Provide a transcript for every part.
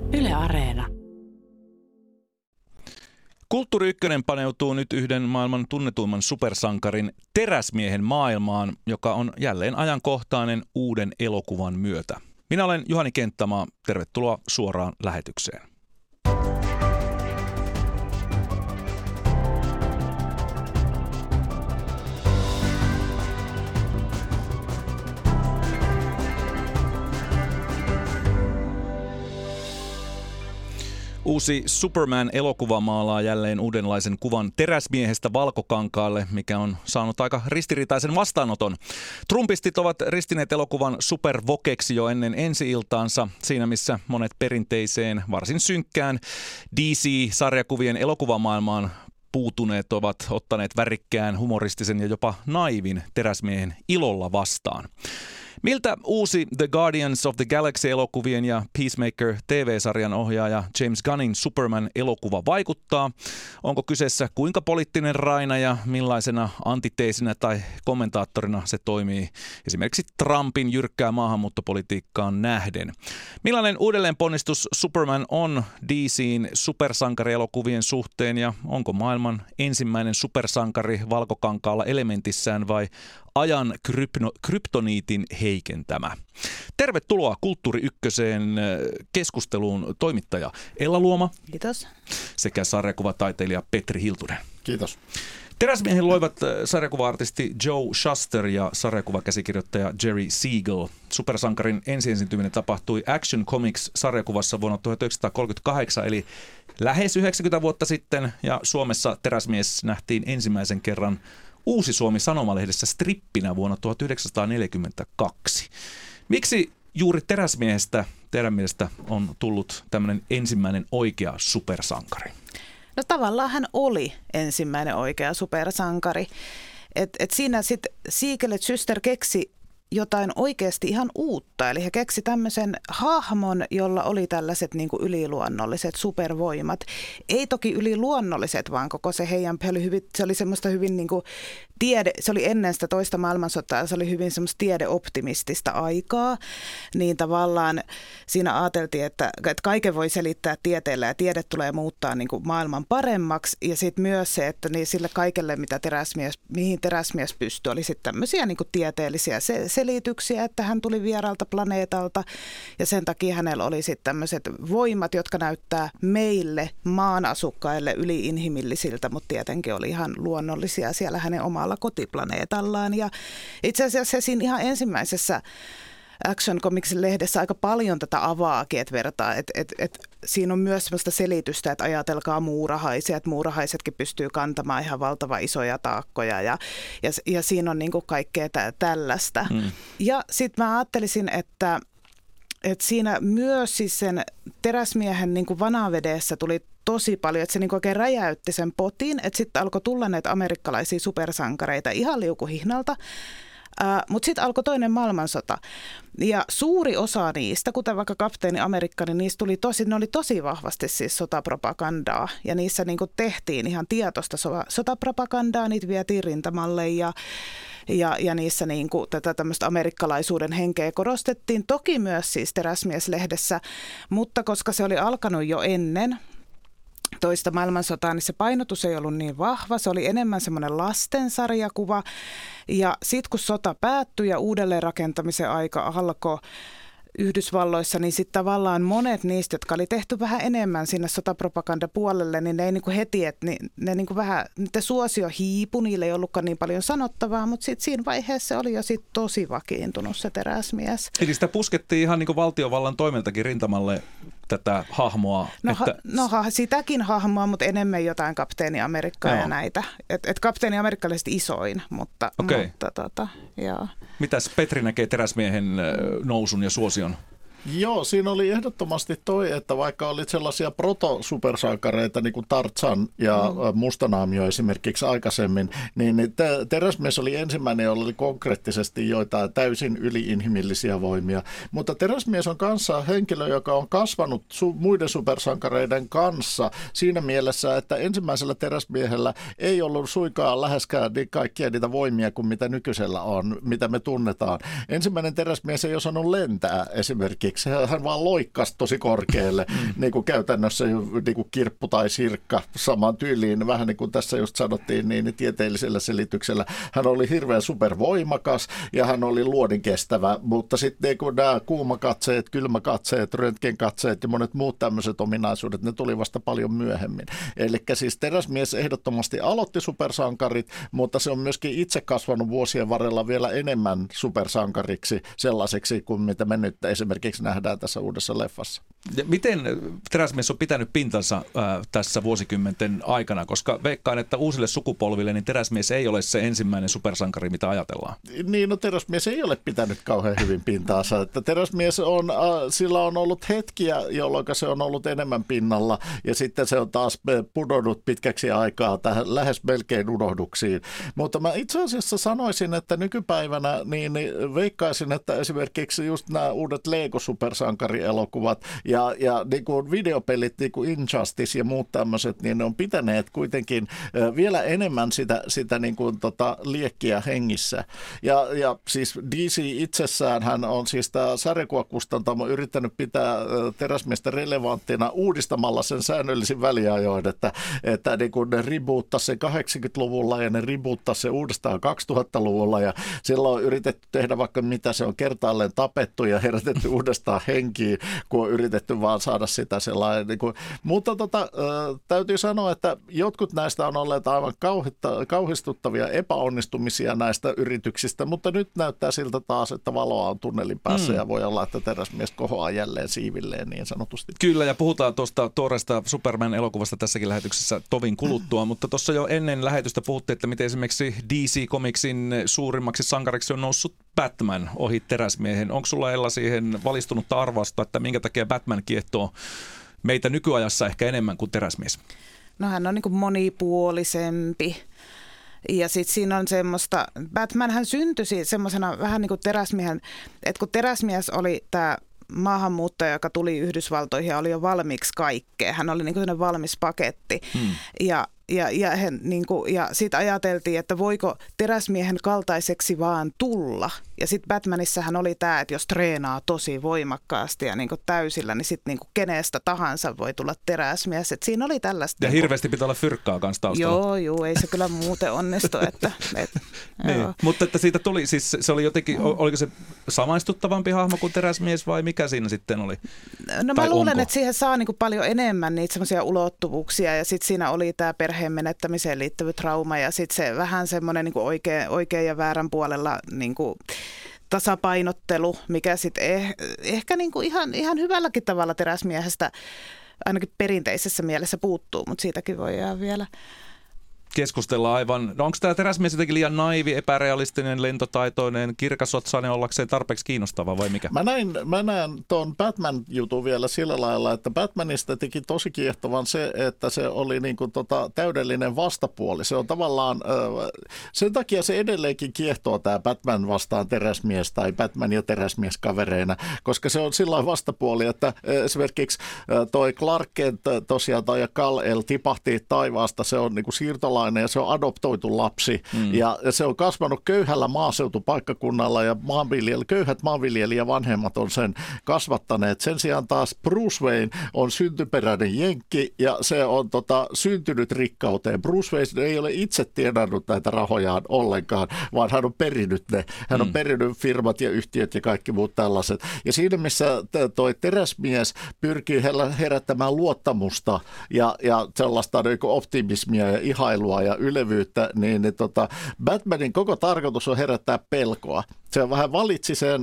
Yle Areena. Kulttuuri Ykkönen paneutuu nyt yhden maailman tunnetuimman supersankarin teräsmiehen maailmaan, joka on jälleen ajankohtainen uuden elokuvan myötä. Minä olen Juhani Kenttämaa. Tervetuloa suoraan lähetykseen. Uusi Superman-elokuva maalaa jälleen uudenlaisen kuvan teräsmiehestä valkokankaalle, mikä on saanut aika ristiriitaisen vastaanoton. Trumpistit ovat ristineet elokuvan supervokeksi jo ennen ensi-iltaansa, siinä missä monet perinteiseen, varsin synkkään DC-sarjakuvien elokuvamaailmaan puutuneet ovat ottaneet värikkään, humoristisen ja jopa naivin teräsmiehen ilolla vastaan. Miltä uusi The Guardians of the Galaxy-elokuvien ja Peacemaker TV-sarjan ohjaaja James Gunnin Superman-elokuva vaikuttaa? Onko kyseessä kuinka poliittinen raina ja millaisena antiteesinä tai kommentaattorina se toimii esimerkiksi Trumpin jyrkkää maahanmuuttopolitiikkaan nähden? Millainen uudelleenponnistus Superman on DC:n supersankarielokuvien suhteen ja onko maailman ensimmäinen supersankari valkokankaalla elementissään vai ajan kryptoniitin heikentämä? Tervetuloa Kulttuuri Ykköseen keskusteluun toimittaja Ella Luoma. Kiitos. Sekä sarjakuvataiteilija Petri Hiltunen. Kiitos. Teräsmiehen loivat sarjakuva-artisti Joe Shuster ja sarjakuvakäsikirjoittaja Jerry Siegel. Supersankarin ensiesiintyminen tapahtui Action Comics-sarjakuvassa vuonna 1938, eli lähes 90 vuotta sitten, ja Suomessa teräsmies nähtiin ensimmäisen kerran Uusi Suomi-sanomalehdessä strippinä vuonna 1942. Miksi juuri teräsmiehestä teidän mielestä on tullut tämmöinen ensimmäinen oikea supersankari? No tavallaan hän oli ensimmäinen oikea supersankari. Et siinä sitten Siegel ja Schuster keksi jotain oikeasti ihan uutta. Eli he keksi tämmöisen hahmon, jolla oli tällaiset niin kuin yliluonnolliset supervoimat. Ei toki yliluonnolliset, vaan koko se heidän se oli semmoista hyvin niin kuin se oli ennen sitä toista maailmansotaa, se oli hyvin semmoista tiedeoptimistista aikaa. Niin tavallaan siinä ajateltiin, että kaiken voi selittää tieteellä ja tiede tulee muuttaa niin kuin maailman paremmaksi. Ja sitten myös se, että niin sille kaikelle, mihin teräsmies pystyi, oli sitten tämmöisiä niin kuin tieteellisiä selityksiä, että hän tuli vieraalta planeetalta ja sen takia hänellä oli sitten tämmöiset voimat, jotka näyttää meille maan asukkaille yliinhimillisiltä, mutta tietenkin oli ihan luonnollisia siellä hänen omalla kotiplaneetallaan. Ja itse asiassa siinä ihan ensimmäisessä Action Comicsin lehdessä aika paljon tätä avaakin, että vertaa, että siinä on myös sellaista selitystä, että ajatelkaa muurahaisia, että muurahaisetkin pystyy kantamaan ihan valtavan isoja taakkoja ja siinä on niin kuin kaikkea tällaista. Ja sitten mä ajattelisin, että siinä myös siis sen teräsmiehen niin kuin vanavedessä tuli tosi paljon, että se niin oikein räjäytti sen potin, että sitten alkoi tulla näitä amerikkalaisia supersankareita ihan liukuhihnalta. Mutta sitten alkoi toinen maailmansota ja suuri osa niistä, kuten vaikka Kapteeni Amerikka, niin ne oli tosi vahvasti siis sotapropagandaa ja niissä niinku tehtiin ihan tietoista sotapropagandaa, niitä vietiin rintamalle ja niissä niinku tätä tämmöistä amerikkalaisuuden henkeä korostettiin. Toki myös siis Teräsmies-lehdessä, mutta koska se oli alkanut jo ennen toista maailmansotaa, niin se painotus ei ollut niin vahva. Se oli enemmän semmoinen lastensarjakuva. Ja sitten kun sota päättyi ja uudelleenrakentamisen aika alkoi Yhdysvalloissa, niin sitten tavallaan monet niistä, jotka oli tehty vähän enemmän sinne sotapropagandapuolelle, niin ne ei niinku heti, että ne niinku vähän, niiden suosio hiipui, niillä ei ollutkaan niin paljon sanottavaa, mutta sitten siinä vaiheessa se oli jo sit tosi vakiintunut se teräsmies. Eli sitä puskettiin ihan niin kuin valtiovallan toimeltakin rintamalle tätä hahmoa. Sitäkin hahmoa, mutta enemmän jotain Kapteeni Amerikkaa ja näitä. Et Kapteeni Amerikka oli isoin, mutta joo. Mitäs Petri näkee teräsmiehen nousun ja suosion? Joo, siinä oli ehdottomasti toi, että vaikka oli sellaisia proto-supersankareita niin kuin Tarzan ja Mustanaamio esimerkiksi aikaisemmin, niin Teräsmies oli ensimmäinen, jolla oli konkreettisesti joitain täysin yliinhimillisiä voimia. Mutta Teräsmies on kanssa henkilö, joka on kasvanut muiden supersankareiden kanssa siinä mielessä, että ensimmäisellä Teräsmiehellä ei ollut suinkaan läheskään kaikkia niitä voimia kuin mitä nykyisellä on, mitä me tunnetaan. Ensimmäinen Teräsmies ei osannut lentää esimerkiksi. esimerkiksi. Hän vaan loikkasi tosi korkealle, niin kuin käytännössä niin kuin kirppu tai sirkka samaan tyyliin. Vähän niin kuin tässä just sanottiin, niin tieteellisellä selityksellä. Hän oli hirveän supervoimakas ja hän oli luodinkestävä, mutta sitten niin nämä kuumakatseet, kylmäkatseet, röntgenkatseet ja monet muut tämmöiset ominaisuudet, ne tuli vasta paljon myöhemmin. Eli siis teräsmies ehdottomasti aloitti supersankarit, mutta se on myöskin itse kasvanut vuosien varrella vielä enemmän supersankariksi sellaiseksi kuin mitä me nyt esimerkiksi nähdään tässä uudessa leffassa. Ja miten teräsmies on pitänyt pintansa tässä vuosikymmenten aikana, koska veikkaan, että uusille sukupolville niin teräsmies ei ole se ensimmäinen supersankari, mitä ajatellaan. Niin, no teräsmies ei ole pitänyt kauhean hyvin pintaansa. Että teräsmies sillä on ollut hetkiä, jolloin se on ollut enemmän pinnalla ja sitten se on taas pudonnut pitkäksi aikaa tähän lähes melkein unohduksiin. Mutta mä itse asiassa sanoisin, että nykypäivänä niin veikkaisin, että esimerkiksi just nämä uudet Lego-supersankarielokuvat ja niin kuin videopelit, niin kuin Injustice ja muut tämmöiset, niin ne on pitäneet kuitenkin vielä enemmän sitä niin kuin liekkiä hengissä. Ja siis DC itsessään hän on siis tämä sarjakuvakustantamo yrittänyt pitää teräsmiestä relevanttina uudistamalla sen säännöllisin väliajoin, että niin kuin ne reboottasi sen 80-luvulla ja ne reboottasi se uudestaan 2000-luvulla ja silloin on yritetty tehdä vaikka mitä, se on kertaalleen tapettu ja herätetty uudestaan henkiin, kun on yritetty vaan saada sitä sellainen. Niin kuin. Mutta täytyy sanoa, että jotkut näistä on olleet aivan kauhistuttavia epäonnistumisia näistä yrityksistä, mutta nyt näyttää siltä taas, että valoa on tunnelin päässä ja voi olla, että teräsmies kohoaa jälleen siivilleen niin sanotusti. Kyllä, ja puhutaan tuosta tuoreesta Superman-elokuvasta tässäkin lähetyksessä tovin kuluttua, mutta tuossa jo ennen lähetystä puhuttiin, että miten esimerkiksi DC Comicsin suurimmaksi sankariksi on noussut Batman ohi teräsmiehen. Onko sulla Ella siihen valistunutta arvausta, että minkä takia Batman kiehtoo meitä nykyajassa ehkä enemmän kuin teräsmies? No hän on niin kuin monipuolisempi. Ja sitten siinä on semmoista, Batmanhän syntyi semmoisena vähän niin kuin teräsmiehen, että kun teräsmies oli tämä maahanmuuttaja, joka tuli Yhdysvaltoihin ja oli jo valmiiksi kaikkea. Hän oli niin kuin sellainen valmis paketti. Ja sitten ajateltiin, että voiko teräsmiehen kaltaiseksi vaan tulla. Ja sitten Batmanissahan oli tämä, että jos treenaa tosi voimakkaasti ja niin kuin täysillä, niin sitten niin kuin kenestä tahansa voi tulla teräsmies. Et siinä oli tällaista. Ja hirveästi pitää olla fyrkkaa kanssa taustalla. Joo, ei se kyllä muuten onnistu. Niin. Mutta että siitä tuli, siis se oli jotenkin, oliko se samaistuttavampi hahmo kuin teräsmies vai mikä siinä sitten oli? No mä luulen, että siihen saa niin kuin paljon enemmän niitä semmoisia ulottuvuuksia ja sitten siinä oli tämä perheen menettämiseen liittyvä trauma ja sitten se vähän semmoinen niin kuin oikean ja väärän puolella niin kuin tasapainottelu, mikä sitten ehkä niin kuin ihan hyvälläkin tavalla teräsmiehestä ainakin perinteisessä mielessä puuttuu, mutta siitäkin voi jää vielä keskustellaan aivan. No onko tämä teräsmies jotenkin liian naivi, epärealistinen, lentotaitoinen, kirkasotsainen ollakseen tarpeeksi kiinnostava vai mikä? Mä näen tuon Batman-jutun vielä sillä lailla, että Batmanista teki tosi kiehtovan se, että se oli niin kuin täydellinen vastapuoli. Se on tavallaan, sen takia se edelleenkin kiehtoo tämä Batman vastaan teräsmies tai Batman ja teräsmies kavereina, koska se on sillä vastapuoli, että esimerkiksi toi Clark Kent tosiaan tai Kal-El tipahti taivaasta, se on niin kuin siirtolainen ja se on adoptoitu lapsi ja se on kasvanut köyhällä maaseutupaikkakunnalla ja köyhät maanviljelijävanhemmat on sen kasvattaneet. Sen sijaan taas Bruce Wayne on syntyperäinen jenkki ja se on syntynyt rikkauteen. Bruce Wayne ei ole itse tienannut näitä rahojaan ollenkaan, vaan hän on perinyt ne. Hän on perinyt firmat ja yhtiöt ja kaikki muut tällaiset. Ja siinä missä toi teräsmies pyrkii herättämään luottamusta ja sellaista optimismia ja ihailua ja ylevyyttä, niin Batmanin koko tarkoitus on herättää pelkoa. Se vähän valitsi sen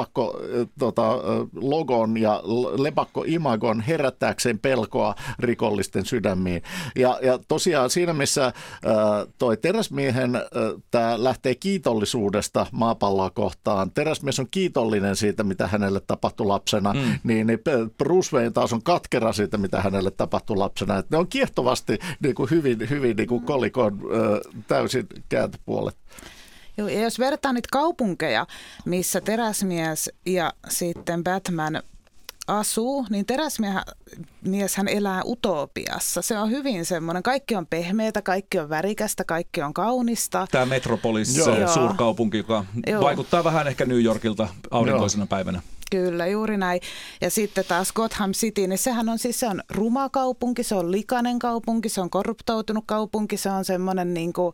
lepakko-logon ja lepakko-imagon herättääkseen pelkoa rikollisten sydämiin. Ja tosiaan siinä, missä toi teräsmiehen tämä lähtee kiitollisuudesta maapalloa kohtaan. Teräsmies on kiitollinen siitä, mitä hänelle tapahtui lapsena, niin Bruce Wayne taas on katkera siitä, mitä hänelle tapahtui lapsena. Et ne on kiehtovasti niin kuin hyvin niin kuin kolikon täysin kääntöpuolet. Joo, ja jos vertaa niitä kaupunkeja, missä teräsmies ja sitten Batman asuu, niin teräsmieshän elää utopiassa. Se on hyvin semmoinen, kaikki on pehmeätä, kaikki on värikästä, kaikki on kaunista. Tämä Metropolis, se suurkaupunki, joka vaikuttaa vähän ehkä New Yorkilta aurinkoisena päivänä. Kyllä, juuri näin. Ja sitten taas Gotham City, niin sehän on siis, se on ruma kaupunki, se on likainen kaupunki, se on korruptoitunut kaupunki, se on semmoinen niin kuin,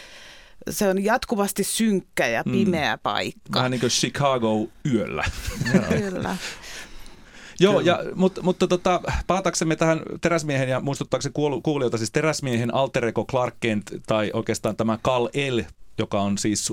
se on jatkuvasti synkkä ja pimeä paikka. Vähän niin kuin Chicago yöllä. Kyllä. Joo, mutta palataksemme tähän Teräsmiehen ja muistuttaakseni kuulijoita, siis Teräsmiehen alter ego Clark Kent tai oikeastaan tämä Kal-El, joka on siis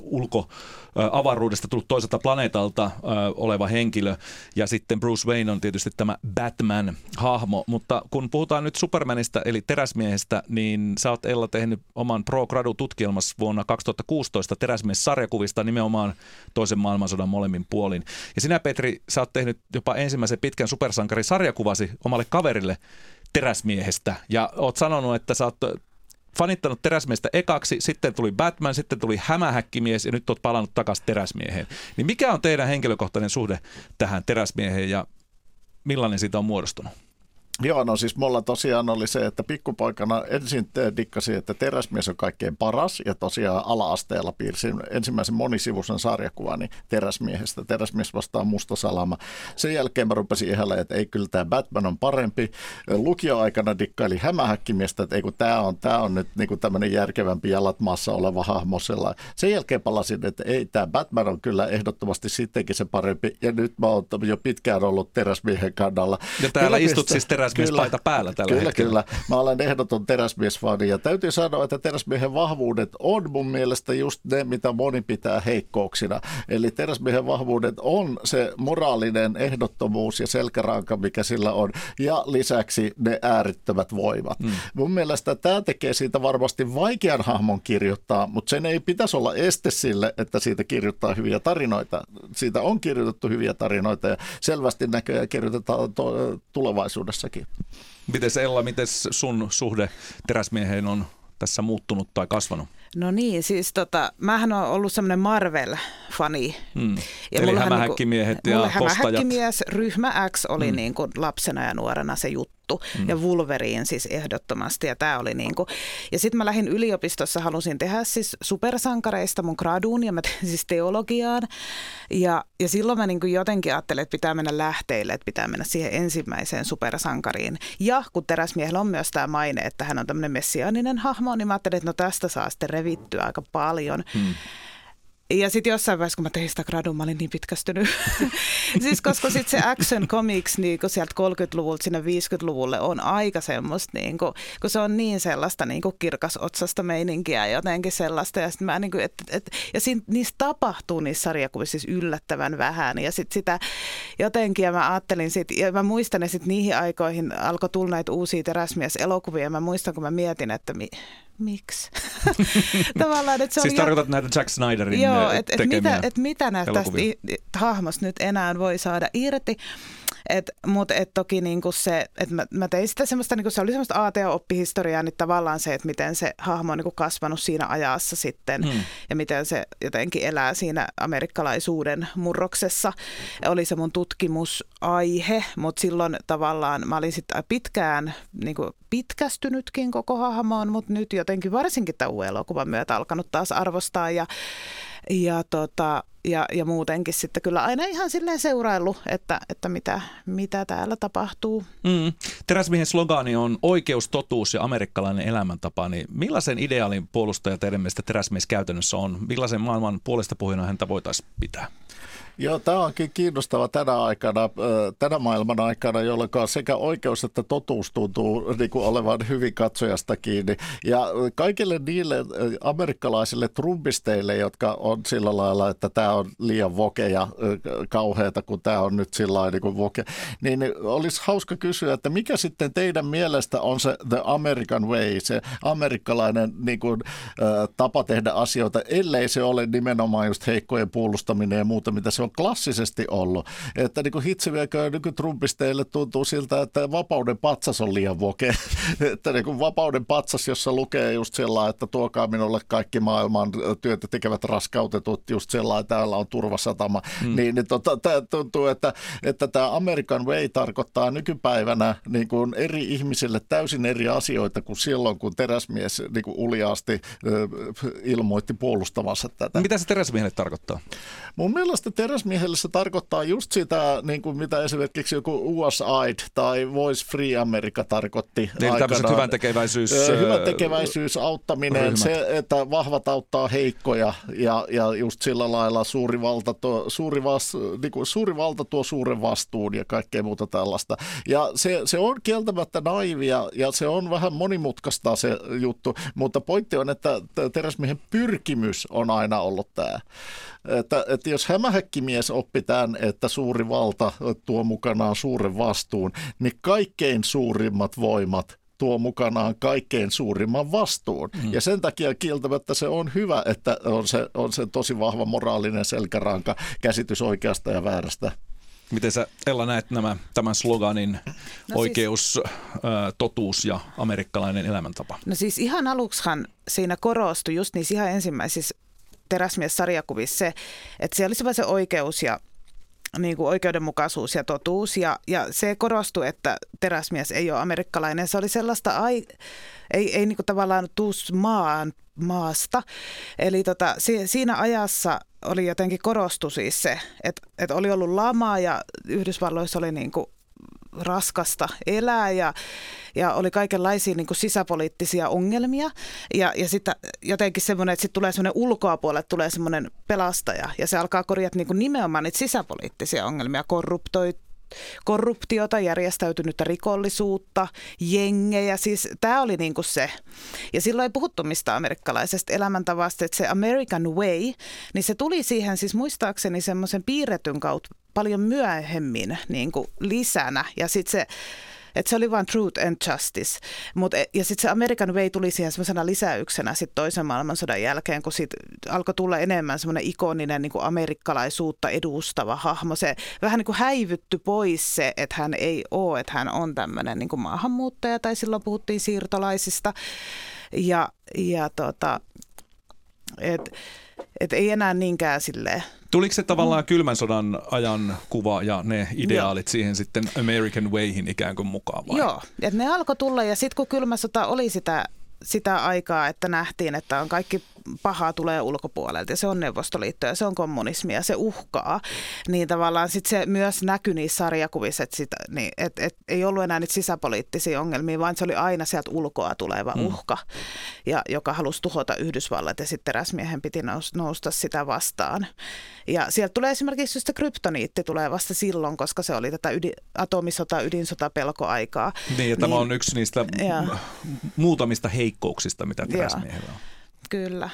avaruudesta tullut toiselta planeetalta oleva henkilö. Ja sitten Bruce Wayne on tietysti tämä Batman-hahmo. Mutta kun puhutaan nyt Supermanista eli Teräsmiehestä, niin sä oot Ella tehnyt oman Pro Gradu-tutkielmassa vuonna 2016 Teräsmies-sarjakuvista nimenomaan toisen maailmansodan molemmin puolin. Ja sinä, Petri, sä oot tehnyt jopa ensimmäisen pitkän supersankarisarjakuvasi omalle kaverille Teräsmiehestä. Ja oot sanonut, että sä oot fanittanut Teräsmiestä ekaksi, sitten tuli Batman, sitten tuli Hämähäkkimies ja nyt olet palannut takaisin Teräsmieheen. Niin mikä on teidän henkilökohtainen suhde tähän Teräsmieheen ja millainen siitä on muodostunut? Joo, no siis mulla tosiaan oli se, että pikkupoikana ensin dikkasin, että Teräsmies on kaikkein paras ja tosiaan ala-asteella piirsin ensimmäisen monisivuisen sarjakuvani Teräsmiehestä. Teräsmies vastaan Musta salama. Sen jälkeen mä rupesin ihailemaan, että ei kyllä tämä Batman on parempi. Lukioaikana dikkaili Hämähäkkimiestä, että ei kun tämä on nyt niin kuin tämmöinen järkevämpi jalat maassa oleva hahmo sellainen. Sen jälkeen palasin, että ei tämä Batman on kyllä ehdottomasti sittenkin se parempi ja nyt mä oon jo pitkään ollut Teräsmiehen kannalla. Ja täällä istut siis Teräsmiespaita päällä tällä hetkellä. Kyllä. Mä olen ehdoton Teräsmiesfani ja täytyy sanoa, että Teräsmiehen vahvuudet on mun mielestä just ne, mitä moni pitää heikkouksina. Eli Teräsmiehen vahvuudet on se moraalinen ehdottomuus ja selkäranka, mikä sillä on, ja lisäksi ne äärittömät voimat. Mun mielestä tämä tekee siitä varmasti vaikean hahmon kirjoittaa, mutta sen ei pitäisi olla este sille, että siitä kirjoittaa hyviä tarinoita. Siitä on kirjoitettu hyviä tarinoita ja selvästi näköjään kirjoitetaan tulevaisuudessakin. Mites Ella, miten sun suhde Teräsmieheen on tässä muuttunut tai kasvanut? No niin, siis mähän on ollut semmoinen Marvel-fani. Eli Hämähäkkimiehet ja mulle Postajat. Hämähäkkimies, ryhmä X oli niin kuin lapsena ja nuorena se juttu. Ja Wolverine siis ehdottomasti. Ja tää oli niin kuin. Ja sitten mä lähdin yliopistossa, halusin tehdä siis supersankareista mun graduun ja mä tein siis teologiaan. Ja silloin mä niin kuin jotenkin ajattelin, että pitää mennä lähteille, että pitää mennä siihen ensimmäiseen supersankariin. Ja kun Teräsmiehellä on myös tämä maine, että hän on tämmöinen messiaaninen hahmo, niin mä ajattelin, että no tästä saa sitten revittyä aika paljon. Ja sitten jossain vaiheessa, kun mä tein sitä gradua, mä olin niin pitkästynyt. Siis koska sitten se action comics niin kun sieltä 30-luvulta sinne 50-luvulle on aika semmoista, niin kun se on niin sellaista niin kirkasotsasta meininkiä jotenkin sellaista. Ja sitten mä niin kuin, ja niissä tapahtuu niissä sarjakuvissa siis yllättävän vähän. Ja sitten sitä jotenkin, ja mä ajattelin sitten, ja mä muistan, että sitten niihin aikoihin alkoi tulla näitä uusia Teräsmies-elokuvia. Ja mä muistan, kun mä mietin, että miksi? Tavallaan, että se siis oli tarkoitat näitä Zack Snyderin tekemiä mitä näistä hahmosta nyt enää voi saada irti. Mutta toki niinku se, että mä tein sitä semmoista, niinku se oli semmoista AT-oppihistoriaa, niin tavallaan se, että miten se hahmo on niinku kasvanut siinä ajassa sitten ja miten se jotenkin elää siinä amerikkalaisuuden murroksessa. Oli se mun tutkimusaihe, mutta silloin tavallaan mä olin sitten pitkään niinku pitkästynytkin koko hahmoon, mutta nyt jotenkin varsinkin tämän uuden elokuvan myötä alkanut taas arvostaa ja muutenkin sitten kyllä aina ihan silleen seuraillut, että mitä täällä tapahtuu. Teräsmiehen slogani on oikeus, totuus ja amerikkalainen elämäntapa. Niin millaisen ideaalin puolustaja teidän mielestä Teräsmies käytännössä on? Millaisen maailman puolesta puhujana häntä voitaisiin pitää? Joo, tämä onkin kiinnostava tänä maailman aikana, jolloin sekä oikeus että totuus tuntuu niin kuin olevan hyvin katsojasta kiinni. Ja kaikille niille amerikkalaisille trumpisteille, jotka on sillä lailla, että tämä on liian voke ja kauheata, kun tämä on nyt sillä lailla niin kuin voke, niin olisi hauska kysyä, että mikä sitten teidän mielestä on se the American way, se amerikkalainen niin kuin, tapa tehdä asioita, ellei se ole nimenomaan just heikkojen puolustaminen ja muuta, mitä se on klassisesti ollut. Että niin kuin hitsiviekö nykytrumpisteille tuntuu siltä, että vapauden patsas on liian voke. Että niin kuin vapauden patsas, jossa lukee just sellainen, että tuokaa minulle kaikki maailman työtä tekevät raskautetut, just sellainen, täällä on turvasatama. Niin tämä tuntuu, että tämä American way tarkoittaa nykypäivänä niin kuin eri ihmisille täysin eri asioita kuin silloin, kun Teräsmies niin kuin uljaasti ilmoitti puolustavansa tätä. Mitä se Teräsmiehelle tarkoittaa? Mun mielestä teräsmiehelle se tarkoittaa just sitä, niin kuin mitä esimerkiksi joku USAID tai Voice Free America tarkoitti. Eli tämmöiset hyväntekeväisyys, auttaminen, ryhmät. Se, että vahvat auttaa heikkoja ja just sillä lailla suuri valta tuo suuren vastuun ja kaikkea muuta tällaista. Ja se on kieltämättä naivia ja se on vähän monimutkaista se juttu, mutta pointti on, että teräsmiehen pyrkimys on aina ollut tämä. Että jos hämähäkkimies oppi tämän, että suuri valta tuo mukanaan suuren vastuun, niin kaikkein suurimmat voimat tuo mukanaan kaikkein suurimman vastuun. Ja sen takia kieltämättä se on hyvä, että on se tosi vahva moraalinen selkäranka, käsitys oikeasta ja väärästä. Miten sä, Ella, näet tämän sloganin oikeus, totuus ja amerikkalainen elämäntapa? No siis ihan aluksihan siinä korostui just niissä ihan ensimmäisissä teräsmies-sarjakuvissa se, että se olisi vain se oikeus ja niin kuin oikeudenmukaisuus ja totuus. Ja se korostui, että teräsmies ei ole amerikkalainen. Se oli sellaista, ei niin kuin tavallaan tuus maasta. Eli siinä ajassa oli jotenkin korostu siis se, että oli ollut lama ja Yhdysvalloissa oli niin kuin raskasta elää ja oli kaikenlaisia niin kuin sisäpoliittisia ongelmia ja sitten jotenkin semmoinen, että sitten tulee semmoinen ulkoapuolelle tulee semmoinen pelastaja ja se alkaa korjata niin kuin nimenomaan niitä sisäpoliittisia ongelmia, korruptiota, järjestäytynyttä rikollisuutta, jengejä, siis tämä oli niin kuin se. Ja silloin ei puhuttu mistä amerikkalaisesta elämäntavasta, että se American Way, niin se tuli siihen siis muistaakseni semmoisen piirretyn kautta paljon myöhemmin niin kuin lisänä ja sitten se, että se oli vain truth and justice. Ja sitten se American Way tuli siihen semmoisena lisäyksenä sitten toisen maailmansodan jälkeen, kun siitä alkoi tulla enemmän semmoinen ikoninen niin kuin amerikkalaisuutta edustava hahmo. Se vähän niin kuin häivytty pois se, että hän ei ole, että hän on tämmöinen niin kuin maahanmuuttaja, tai silloin puhuttiin siirtolaisista. Et ei enää niinkään silleen. Tuliko se tavallaan kylmän sodan ajan kuva ja ne ideaalit siihen sitten American Wayhin ikään kuin mukaan vai? Joo, että ne alkoi tulla ja sitten kun kylmä sota oli sitä aikaa, että nähtiin, että on kaikki pahaa tulee ulkopuolelta ja se on Neuvostoliitto ja se on kommunismia ja se uhkaa, niin tavallaan sitten se myös näkyi niissä sarjakuvissa, että ei ollut enää niitä sisäpoliittisia ongelmia, vaan se oli aina sieltä ulkoa tuleva uhka, joka halusi tuhota Yhdysvallat ja sitten teräsmiehen piti nousta sitä vastaan. Ja sieltä tulee esimerkiksi just se kryptoniitti tulee vasta silloin, koska se oli tätä ydinsotapelkoaikaa. Niin, ja tämä on yksi niistä muutamista heikkouksista, mitä teräsmiehellä on. Kyllä.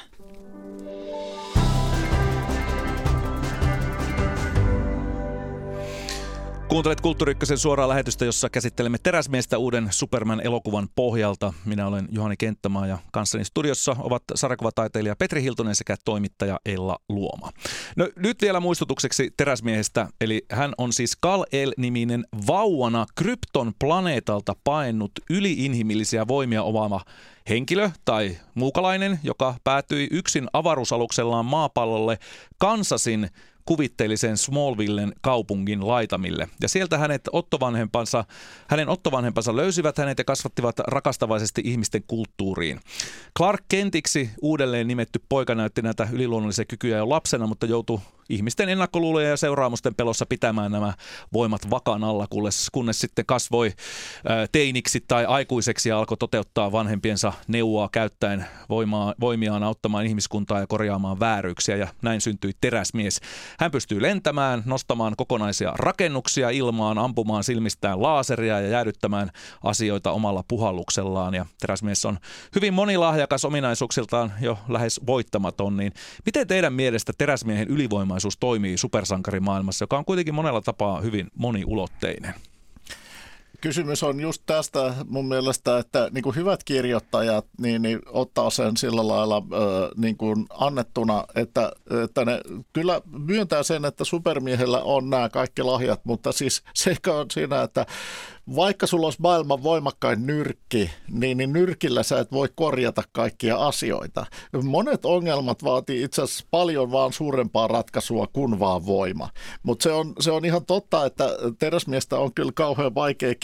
Kuuntelet Kulttuuri Ykkösen suoraa lähetystä, jossa käsittelemme Teräsmiestä uuden Superman-elokuvan pohjalta. Minä olen Juhani Kenttämaa ja kanssani studiossa ovat sarjakuvataiteilija Petri Hiltunen sekä toimittaja Ella Luoma. No, nyt vielä muistutukseksi Teräsmiehestä, eli hän on siis Kal-El-niminen vauvana Krypton planeetalta paennut yliinhimillisiä voimia omaava henkilö tai muukalainen, joka päätyi yksin avaruusaluksellaan maapallolle Kansasin kuvitteellisen Smallvillen kaupungin laitamille. Ja sieltä hänen ottovanhempansa löysivät hänet ja kasvattivat rakastavaisesti ihmisten kulttuuriin. Clark Kentiksi uudelleen nimetty poika näytti näitä yliluonnollisia kykyjä jo lapsena, mutta joutui ihmisten ennakkoluuloja ja seuraamusten pelossa pitämään nämä voimat vakan alla, kunnes sitten kasvoi teiniksi tai aikuiseksi ja alkoi toteuttaa vanhempiensa neuvoa käyttäen voimiaan auttamaan ihmiskuntaa ja korjaamaan vääryyksiä, ja näin syntyi Teräsmies. Hän pystyy lentämään, nostamaan kokonaisia rakennuksia ilmaan, ampumaan silmistään laaseria ja jäädyttämään asioita omalla puhalluksellaan. Ja Teräsmies on hyvin monilahjakas, ominaisuuksiltaan jo lähes voittamaton. Niin miten teidän mielestä Teräsmiehen ylivoimaisuus toimii supersankarimaailmassa, joka on kuitenkin monella tapaa hyvin moniulotteinen? Kysymys on just tästä mun mielestä, että niin kuin hyvät kirjoittajat niin ottaa sen sillä lailla niin kuin annettuna, että ne kyllä myöntää sen, että supermiehellä on nämä kaikki lahjat, mutta siis sekä on siinä, että vaikka sulla olisi maailman voimakkain nyrkki, niin nyrkillä sä et voi korjata kaikkia asioita. Monet ongelmat vaatii itse asiassa paljon vaan suurempaa ratkaisua kuin vaan voima. Mutta se on ihan totta, että teräsmiestä on kyllä kauhean vaikea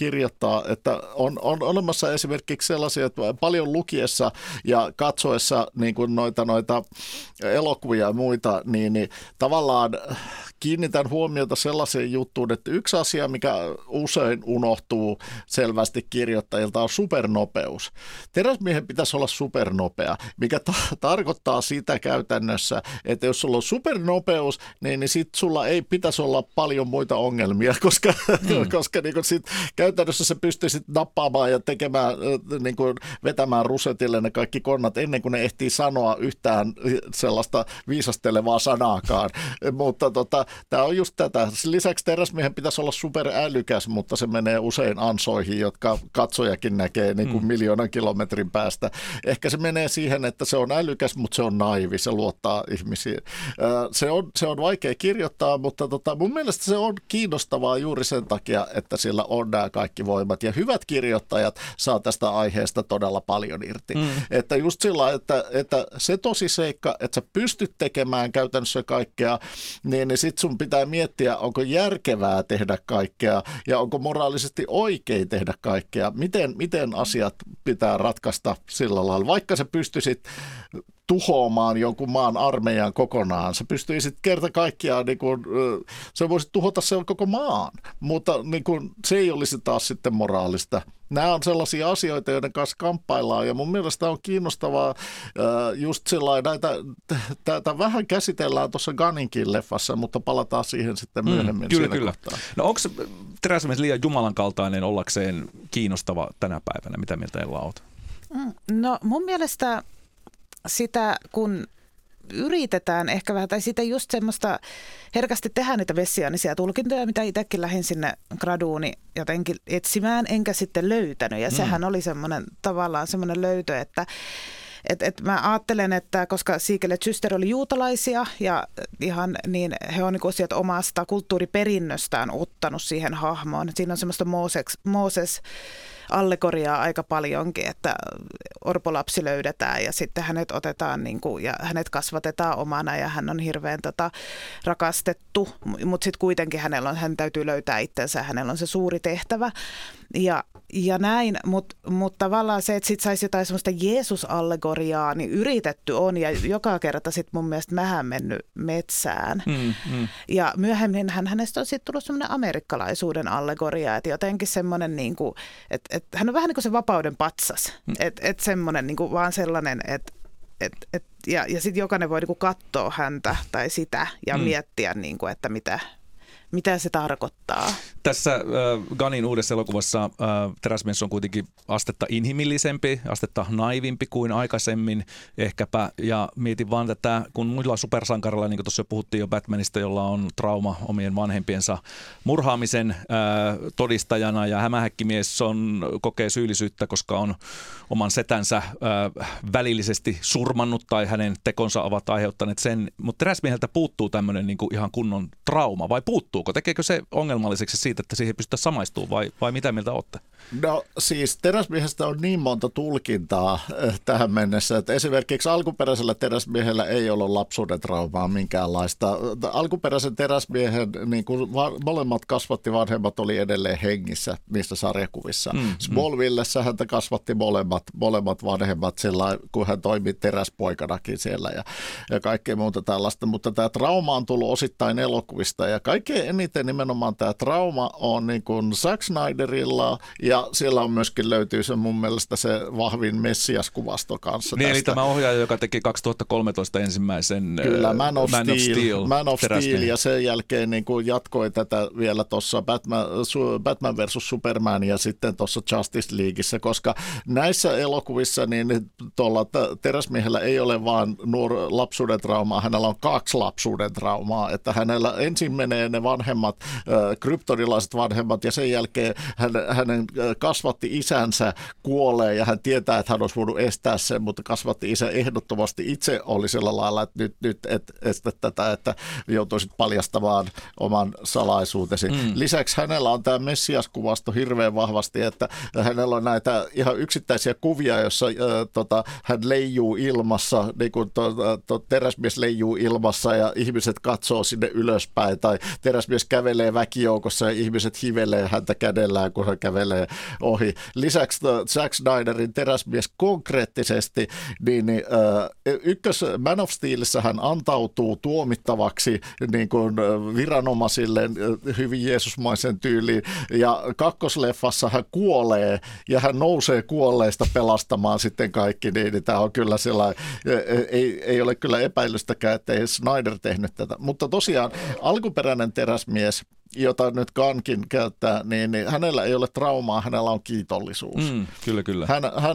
kirjoittaa, että on olemassa esimerkiksi sellaisia, että paljon lukiessa ja katsoessa niin kuin noita elokuvia ja muita, niin tavallaan kiinnitän huomiota sellaiseen juttuun, että yksi asia, mikä usein unohtuu selvästi kirjoittajilta, on supernopeus. Teräsmiehen pitäisi olla supernopea, mikä tarkoittaa sitä käytännössä, että jos sulla on supernopeus, niin sit sulla ei pitäisi olla paljon muita ongelmia, koska niin sit käytännössä sä pystyisit nappaamaan ja tekemään, niin kuin vetämään rusetille ne kaikki konnat ennen kuin ne ehtii sanoa yhtään sellaista viisastelevaa sanaakaan. Mutta tämä on just tätä. Lisäksi teräsmiehen pitäisi olla superälykäs, mutta se menee usein ansoihin, jotka katsojakin näkee niin kuin 1 000 000 kilometrin päästä. Ehkä se menee siihen, että se on älykäs, mutta se on naivi, se luottaa ihmisiin. Se on vaikea kirjoittaa, mutta mun mielestä se on kiinnostavaa juuri sen takia, että sillä on nämä kaikki voimat. Ja hyvät kirjoittajat saa tästä aiheesta todella paljon irti. Että just sillä, että se tosiseikka, että sä pystyt tekemään käytännössä kaikkea, niin sit sun pitää miettiä, onko järkevää tehdä kaikkea ja onko moraalisesti oikein tehdä kaikkea. Miten asiat pitää ratkaista sillä lailla, vaikka sä pystyisit tuhoamaan jonkun maan armeijan kokonaan. Se pystyisit kerta kaikkiaan, niin kuin, se voisi tuhota sen koko maan, mutta niin kuin, se ei olisi taas sitten moraalista. Nämä on sellaisia asioita, joiden kanssa kamppaillaan, ja mun mielestä on kiinnostavaa just sellainen, tätä vähän käsitellään tuossa Gunninkin leffassa, mutta palataan siihen sitten myöhemmin. Kyllä. No onko teräsmies liian Jumalan kaltainen ollakseen kiinnostava tänä päivänä? Mitä mieltä Ella oot? No mun mielestä sitä, kun yritetään ehkä vähän, tai sitä just semmoista herkästi tehdään niitä messiaanisia tulkintoja, mitä itsekin lähdin sinne graduuni jotenkin etsimään, enkä sitten löytänyt. Ja sehän oli tavallaan semmoinen löytö, että mä ajattelen, että koska Siegel ja Schuster oli juutalaisia ja ihan niin he on niin sieltä omasta kulttuuriperinnöstään ottanut siihen hahmoon. Siinä on semmoista Mooses allegoriaa aika paljonkin, että orpolapsi löydetään ja sitten hänet otetaan ja hänet kasvatetaan omana ja hän on hirveän rakastettu, mutta sitten kuitenkin hän täytyy löytää itsensä, hänellä on se suuri tehtävä ja näin, mutta tavallaan se, että sitten saisi jotain semmoista Jeesus-allegoriaa, niin yritetty on ja joka kerta sitten mun mielestä mähän mennyt metsään. Ja myöhemmin hänestä on sitten tullut semmoinen amerikkalaisuuden allegoria, että jotenkin semmoinen, että hän on vähän niin kuin se vapauden patsas, että semmoinen niin kuin vaan sellainen, ja sitten jokainen voi niin kuin katsoa häntä tai sitä ja miettiä, niin kuin, että mitä se tarkoittaa. Tässä Gunnin uudessa elokuvassa teräsmies on kuitenkin astetta inhimillisempi, astetta naivimpi kuin aikaisemmin ehkäpä. Ja mietin vaan tätä, kun muilla supersankarilla, niin kuin tuossa jo puhuttiin jo Batmanista, jolla on trauma omien vanhempiensa murhaamisen todistajana. Ja hämähäkkimies kokee syyllisyyttä, koska on oman setänsä välillisesti surmannut tai hänen tekonsa ovat aiheuttaneet sen. Mutta teräsmieheltä puuttuu tämmöinen niin kuin ihan kunnon trauma, vai puuttuuko? Tekeekö se ongelmalliseksi siitä, että siihen pystytään samaistumaan vai mitä mieltä olette? No siis teräsmiehestä on niin monta tulkintaa tähän mennessä, että esimerkiksi alkuperäisellä teräsmiehellä ei ollut lapsuuden traumaa minkäänlaista. Alkuperäisen teräsmiehen niin kuin molemmat vanhemmat oli edelleen hengissä niissä sarjakuvissa. Smallvillessä häntä kasvatti molemmat vanhemmat sillä, kun hän toimi teräspoikanakin siellä ja kaikkea muuta tällaista. Mutta tämä trauma on tullut osittain elokuvista ja kaikkein eniten nimenomaan tämä trauma on niin kuin Zack Snyderilla ja siellä on myöskin löytyy se mun mielestä se vahvin Messias-kuvasto kanssa. Niin, eli tämä ohjaaja, joka teki 2013 ensimmäisen kyllä, Man of Steel ja sen jälkeen niin kuin jatkoi tätä vielä tuossa Batman versus Superman ja sitten tuossa Justice Leagueissä, koska näissä elokuvissa niin tuolla teräsmiehellä ei ole vaan lapsuuden traumaa, hänellä on 2 lapsuuden traumaa, että hänellä ensin menee ne vanhemmat, kryptonilaiset vanhemmat ja sen jälkeen hänen kasvatti isänsä, kuolee ja hän tietää, että hän olisi voinut estää sen, mutta kasvatti isä ehdottomasti itse oli sillä lailla, että nyt estä tätä, että joutuisit paljastamaan oman salaisuutesi. Lisäksi hänellä on tämä Messias-kuvasto hirveän vahvasti, että hänellä on näitä ihan yksittäisiä kuvia, jossa hän leijuu ilmassa, niin kuin teräsmies leijuu ilmassa ja ihmiset katsoo sinne ylöspäin, tai teräsmies kävelee väkijoukossa ja ihmiset hivelee häntä kädellään, kun hän kävelee ohi. Lisäksi Zack Snyderin teräsmies konkreettisesti, Man of Steelissä hän antautuu tuomittavaksi niin kuin viranomaisille hyvin jeesusmaisen tyyliin, ja kakkosleffassa hän kuolee ja hän nousee kuolleista pelastamaan sitten kaikki, niin tämä on kyllä sellainen, ei ole kyllä epäilystäkään, että ei Snyder tehnyt tätä, mutta tosiaan alkuperäinen teräsmies, jota nyt Gunnkin käyttää, niin hänellä ei ole traumaa, hänellä on kiitollisuus. Kyllä.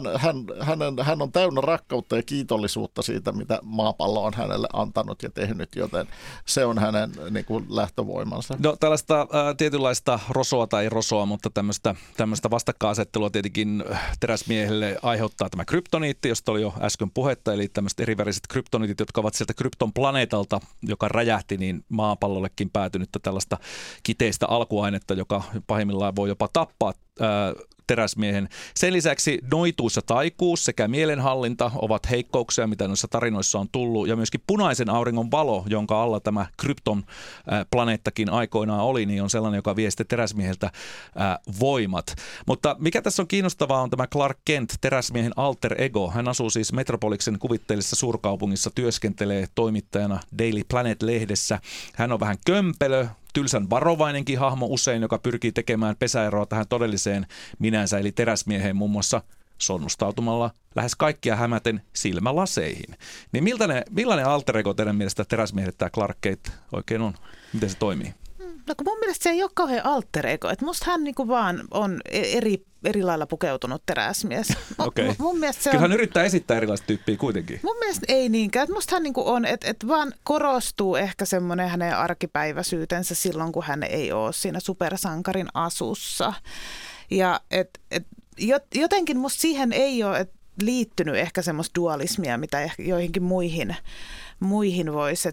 Hän on täynnä rakkautta ja kiitollisuutta siitä, mitä maapallo on hänelle antanut ja tehnyt, joten se on hänen niin kuin lähtövoimansa. No tällaista tietynlaista rosoa tai rosoa, mutta tämmöistä vastakkainasettelua tietenkin teräsmiehelle aiheuttaa tämä kryptoniitti, josta oli jo äsken puhetta, eli tämmöiset eriväriset kryptoniitit, jotka ovat sieltä Krypton planeetalta, joka räjähti, niin maapallollekin päätynyttä tällaista kiteistä alkuainetta, joka pahimmillaan voi jopa tappaa teräsmiehen. Sen lisäksi noituus ja taikuus sekä mielenhallinta ovat heikkouksia, mitä noissa tarinoissa on tullut, ja myöskin punaisen auringon valo, jonka alla tämä Krypton planeettakin aikoinaan oli, niin on sellainen, joka vie sitten teräsmieheltä voimat. Mutta mikä tässä on kiinnostavaa on tämä Clark Kent, teräsmiehen alter ego. Hän asuu siis Metropoliksen kuvitteellisessa suurkaupungissa, työskentelee toimittajana Daily Planet-lehdessä. Hän on vähän kömpelö, tylsän varovainenkin hahmo usein, joka pyrkii tekemään pesäeroa tähän todelliseen minänsä, eli teräsmieheen muun muassa sonnustautumalla lähes kaikkia hämäten silmälaseihin. Niin millainen alter ego teidän mielestä teräsmiehelle tämä Clark Kent oikein on? Miten se toimii? No kun mun mielestä se ei ole kauhean alter ego. Että musta hän niinku vaan on eri lailla pukeutunut teräsmies. Okei. Mun mielestä Kyllä hän yrittää esittää erilaista tyyppiä kuitenkin. Mun mielestä ei niinkään. Musta hän niinku on, että vaan korostuu ehkä semmoinen hänen arkipäiväisyytensä silloin, kun hän ei ole siinä supersankarin asussa. Ja jotenkin musta siihen ei ole liittynyt ehkä semmoista dualismia, mitä ehkä joihinkin muihin voisi.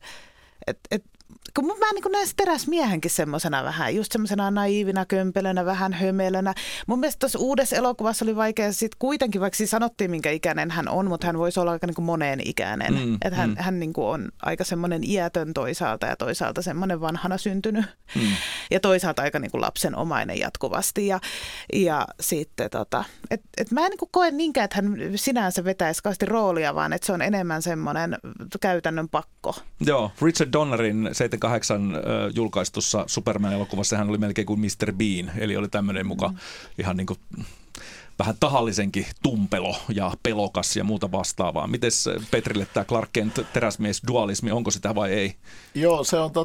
Kun mä niin näen teräsmiehenkin semmoisena vähän, just semmoisena naiivina, kömpelönä, vähän hömelönä. Mun mielestä tuossa uudessa elokuvassa oli vaikea sitten kuitenkin, vaikka siis sanottiin, minkä ikäinen hän on, mutta hän voisi olla aika niin kuin moneen ikäinen. Että hän niin kuin on aika semmoinen iätön toisaalta ja toisaalta semmoinen vanhana syntynyt. Ja toisaalta aika niin kuin lapsenomainen jatkuvasti. Ja sitten mä en niin kuin koe niinkään, että hän sinänsä vetäisi kauheasti roolia, vaan että se on enemmän semmoinen käytännön pakko. Joo, Richard Donnerin 78 julkaistussa Superman-elokuvassa hän oli melkein kuin Mr. Bean, eli oli tämmöinen muka ihan niin kuin vähän tahallisenkin tumpelo ja pelokas ja muuta vastaavaa. Mites Petrille tämä Clark Kent teräsmies-dualismi, onko sitä vai ei? Joo,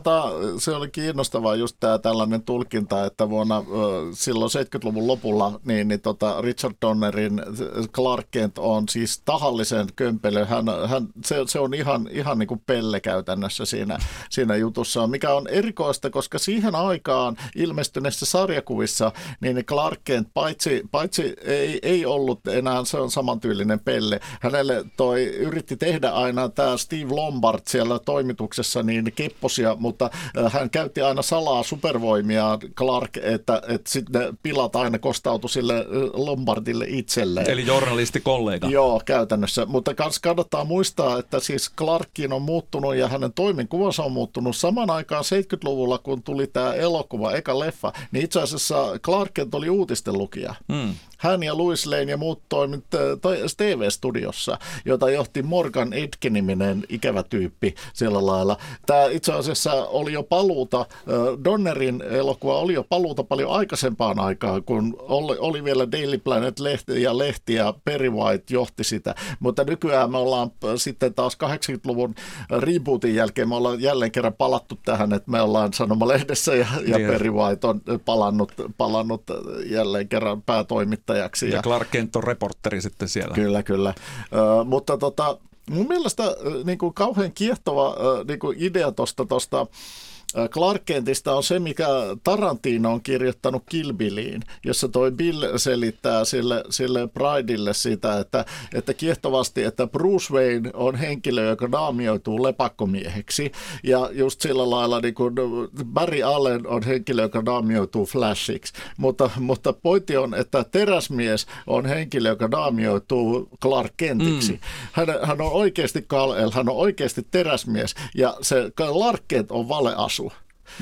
se oli kiinnostavaa just tämä tällainen tulkinta, että silloin 70-luvun lopulla Richard Donnerin Clark Kent on siis tahallisen kömpelö. Se on ihan niin kuin pelle käytännössä siinä jutussa, mikä on erikoista, koska siihen aikaan ilmestyneissä sarjakuvissa niin Clark Kent paitsi ei ollut enää, se on samantyylinen pelle. Hänelle yritti tehdä aina tämä Steve Lombard siellä toimituksessa niin kepposia, mutta hän käytti aina salaa supervoimia Clark, että sitten pilat aina kostautui sille Lombardille itselleen. Eli journalistikollega. Joo, käytännössä. Mutta kannattaa muistaa, että siis Clarkin on muuttunut ja hänen toimenkuvansa on muuttunut saman aikaan 70-luvulla, kun tuli tämä elokuva, eka leffa, niin itse asiassa Clark Kent oli uutistenlukija. Hän ja Louis Lane ja muut toimivat TV-studiossa, jota johti Morgan Edke-niminen ikävä tyyppi sillä lailla. Tämä itse asiassa oli jo paluuta, Donnerin elokuva oli jo paluuta paljon aikaisempaan aikaan, kun oli vielä Daily Planet-lehti ja Perry White johti sitä. Mutta nykyään me ollaan sitten taas 80-luvun rebootin jälkeen, me ollaan jälleen kerran palattu tähän, että me ollaan Sanomalehdessä ja Perry White on palannut jälleen kerran päätoimittajaksi. Ja Clark Kent on reporteri sitten siellä. Kyllä. Mutta mun mielestä niin kuin kauhean kiehtova niin kuin idea tuosta Clark Kentistä on se, mikä Tarantino on kirjoittanut Kill Billiin, jossa toi Bill selittää sille Bridelle sitä, että kiehtovasti, että Bruce Wayne on henkilö, joka naamioituu lepakkomieheksi, ja just sillä lailla niin kuin Barry Allen on henkilö, joka naamioituu Flashiksi, mutta pointti on, että teräsmies on henkilö, joka naamioituu Clark Kentiksi. Hän on oikeasti Kal-El, hän on oikeasti teräsmies, ja se Clark Kent on valeasu.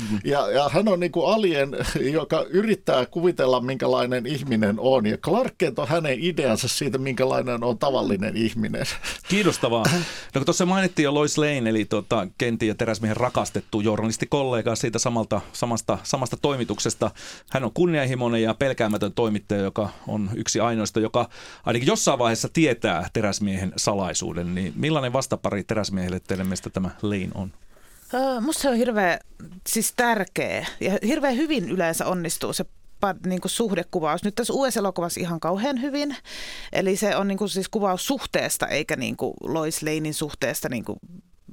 Ja hän on niin kuin alien, joka yrittää kuvitella, minkälainen ihminen on. Ja Clark Kent on hänen ideansa siitä, minkälainen on tavallinen ihminen. Kiinnostavaa. No kun tuossa mainittiin jo Lois Lane, eli Kentin ja teräsmiehen rakastettu journalistikollega siitä samasta toimituksesta. Hän on kunnianhimoinen ja pelkäämätön toimittaja, joka on yksi ainoista, joka ainakin jossain vaiheessa tietää teräsmiehen salaisuuden. Niin millainen vastapari teräsmiehelle teidän mielestä tämä Lane on? Musta se on hirveän siis tärkeä ja hirveän hyvin yleensä onnistuu se niin kuin suhdekuvaus. Nyt tässä uudessa elokuvassa ihan kauhean hyvin. Eli se on niin kuin siis kuvaus suhteesta eikä niin kuin Lois Lanen suhteesta niin kuin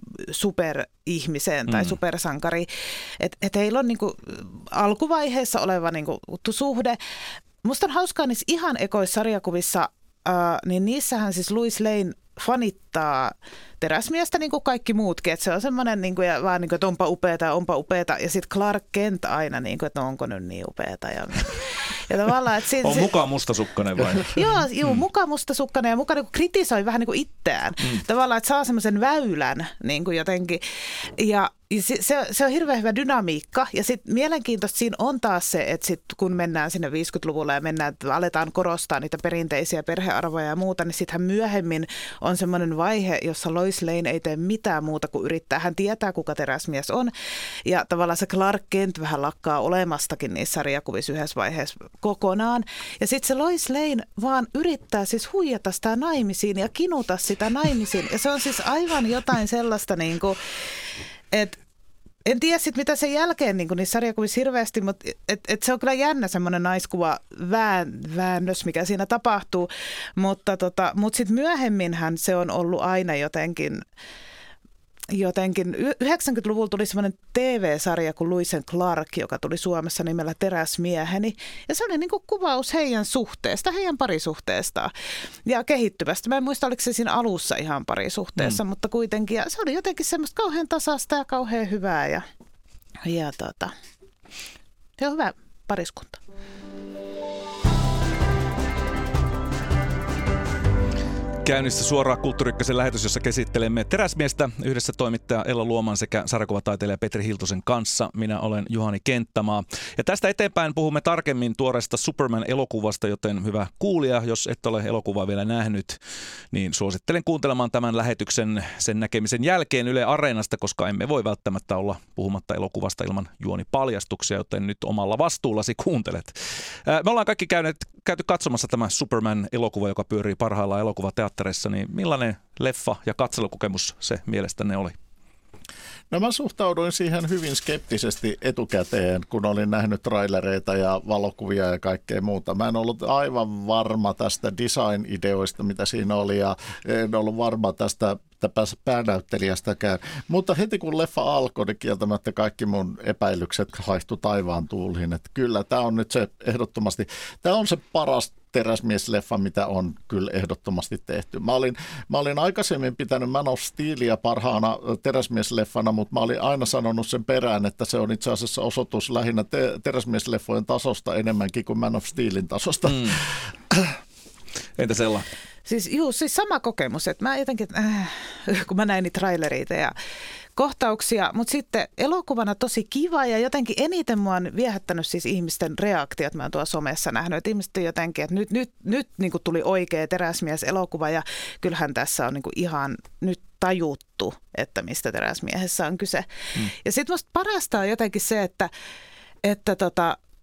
superihmiseen tai supersankari. Et heillä on niin kuin alkuvaiheessa oleva niin kuin suhde. Musta on hauskaa niissä ihan ekoissarjakuvissa, niin niissähän siis Lois Lane fanittaa teräsmiestä niin kuin kaikki muutkin, että se on semmoinen niin kuin, ja vaan niin kuin, että onpa upeata ja sitten Clark Kent aina niin kuin, että no, onko nyt niin upeata ja tavallaan, että on mukaan mustasukkainen vai? Joo, mukaan mustasukkainen ja mukaan niin kuin kritisoi vähän niin kuin itseään. Tavallaan, että saa semmoisen väylän niin kuin jotenkin ja se on hirveän hyvä dynamiikka ja sitten mielenkiintoista siinä on taas se, että sit, kun mennään sinne 50-luvulle ja aletaan korostaa niitä perinteisiä perhearvoja ja muuta, niin sittenhän myöhemmin on semmoinen vaihe, jossa Lois Lane ei tee mitään muuta kuin yrittää. Hän tietää, kuka teräsmies on ja tavallaan se Clark Kent vähän lakkaa olemastakin niissä sarjakuvissa yhdessä vaiheessa kokonaan. Ja sitten se Lois Lane vaan yrittää siis huijata sitä naimisiin ja kinuta sitä naimisiin ja se on siis aivan jotain sellaista niin kuin, että en tiedä sitten mitä sen jälkeen niin niissä sarjakuvissa hirveästi, mutta se on kyllä jännä semmoinen naiskuva väännös, mikä siinä tapahtuu. Mutta sitten myöhemminhän se on ollut aina jotenkin 90-luvulla tuli semmoinen TV-sarja kuin Lois and Clark, joka tuli Suomessa nimellä Teräsmieheni. Ja se oli niin kuin kuvaus heidän suhteesta, heidän parisuhteestaan ja kehittyvästä. Mä en muista, oliko se siinä alussa ihan parisuhteessa, mutta kuitenkin. Ja se oli jotenkin semmoista kauhean tasasta ja kauhean hyvää. Ja se on hyvä pariskunta. Käynnissä suoraan Kulttuuri Ykkösen lähetys, jossa käsittelemme teräsmiestä yhdessä toimittaja Ella Luoman sekä sarjakuvataiteilija Petri Hiltusen kanssa. Minä olen Juhani Kenttämaa. Ja tästä eteenpäin puhumme tarkemmin tuoreesta Superman-elokuvasta, joten hyvä kuulija, jos et ole elokuvaa vielä nähnyt, niin suosittelen kuuntelemaan tämän lähetyksen sen näkemisen jälkeen Yle Areenasta, koska emme voi välttämättä olla puhumatta elokuvasta ilman juonipaljastuksia, joten nyt omalla vastuullasi kuuntelet. Me ollaan kaikki käyty katsomassa tämä Superman-elokuva, joka pyörii parhaillaan elokuvateatterissa, niin millainen leffa ja katselukokemus se mielestänne oli? No mä suhtauduin siihen hyvin skeptisesti etukäteen, kun olin nähnyt trailereita ja valokuvia ja kaikkea muuta. Mä en ollut aivan varma tästä design-ideoista, mitä siinä oli, ja en ollut varma tästä päänäyttelijästäkään. Mutta heti kun leffa alkoi, niin kieltämättä kaikki mun epäilykset haihtui taivaan tuuliin. Että kyllä, tämä on nyt se ehdottomasti, tämä on se paras teräsmiesleffa, mitä on kyllä ehdottomasti tehty. Mä olin aikaisemmin pitänyt Man of Steelia parhaana teräsmiesleffana, mutta mä olin aina sanonut sen perään, että se on itse asiassa osoitus lähinnä teräsmiesleffojen tasosta enemmänkin kuin Man of Steelin tasosta. Entä Sella? Siis sama kokemus, että mä jotenkin, kun mä näin niitä trailereita ja kohtauksia, mutta sitten elokuvana tosi kiva ja jotenkin eniten mua on viehättänyt siis ihmisten reaktiot. Mä oon tuolla somessa nähnyt, että ihmiset on jotenkin, että nyt niin kuin tuli oikea teräsmies-elokuva ja kyllähän tässä on niin kuin ihan nyt tajuttu, että mistä teräsmiehessä on kyse. Ja sitten musta parasta on jotenkin se, että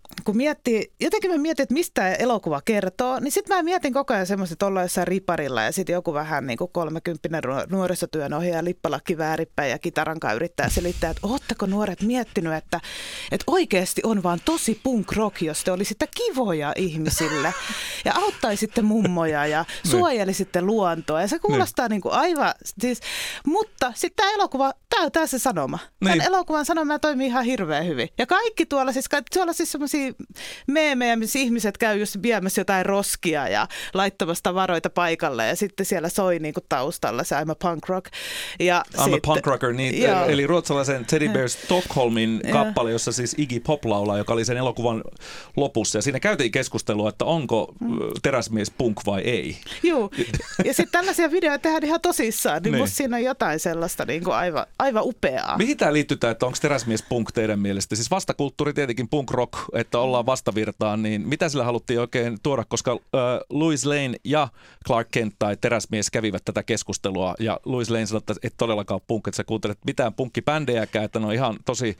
jotenkin mä mietin, että mistä elokuva kertoo, niin sitten mä mietin koko ajan semmoista, että ollaan jossain riparilla ja sitten joku vähän niin kuin 30 nuorisotyönohjaaja lippalakki väärinpäin ja kitarankaan yrittää selittää, että ootteko nuoret miettinyt, että oikeasti on vaan tosi punk rock, jos te olisitte kivoja ihmisille ja auttaisitte mummoja ja suojelisitte luontoa. Ja se kuulostaa niin kuin aivan, siis, mutta sitten tämä elokuva täytää se sanoma. Tämän elokuvan sanoma toimii ihan hirveän hyvin. Ja kaikki tuolla siis semmoisia meemejä, missä ihmiset käy just viemässä jotain roskia ja laittamassa tavaroita paikalle ja sitten siellä soi niinku taustalla se I'm a punk rock. Ja I'm a punk rocker, niin, eli ruotsalaisen Teddy Bear Stockholmin kappale, jossa siis Iggy Pop laulaa, joka oli sen elokuvan lopussa. Ja siinä käytiin keskustelua, että onko teräsmies punk vai ei. Joo, ja sitten tällaisia videoita tehdään ihan tosissaan, niin musta siinä on jotain sellaista niinku aivan upeaa. Mihin tämä liittyy, että onko teräsmies punk teidän mielestä? Siis vastakulttuuri tietenkin punk rock, että ollaan vastavirtaan, niin mitä sillä haluttiin oikein tuoda, koska Louis Lane ja Clark Kent tai teräsmies kävivät tätä keskustelua ja Louis Lane sanoi, että et todellakaan punk, että sä kuuntelet mitään punkkibändejäkään, että ne on ihan tosi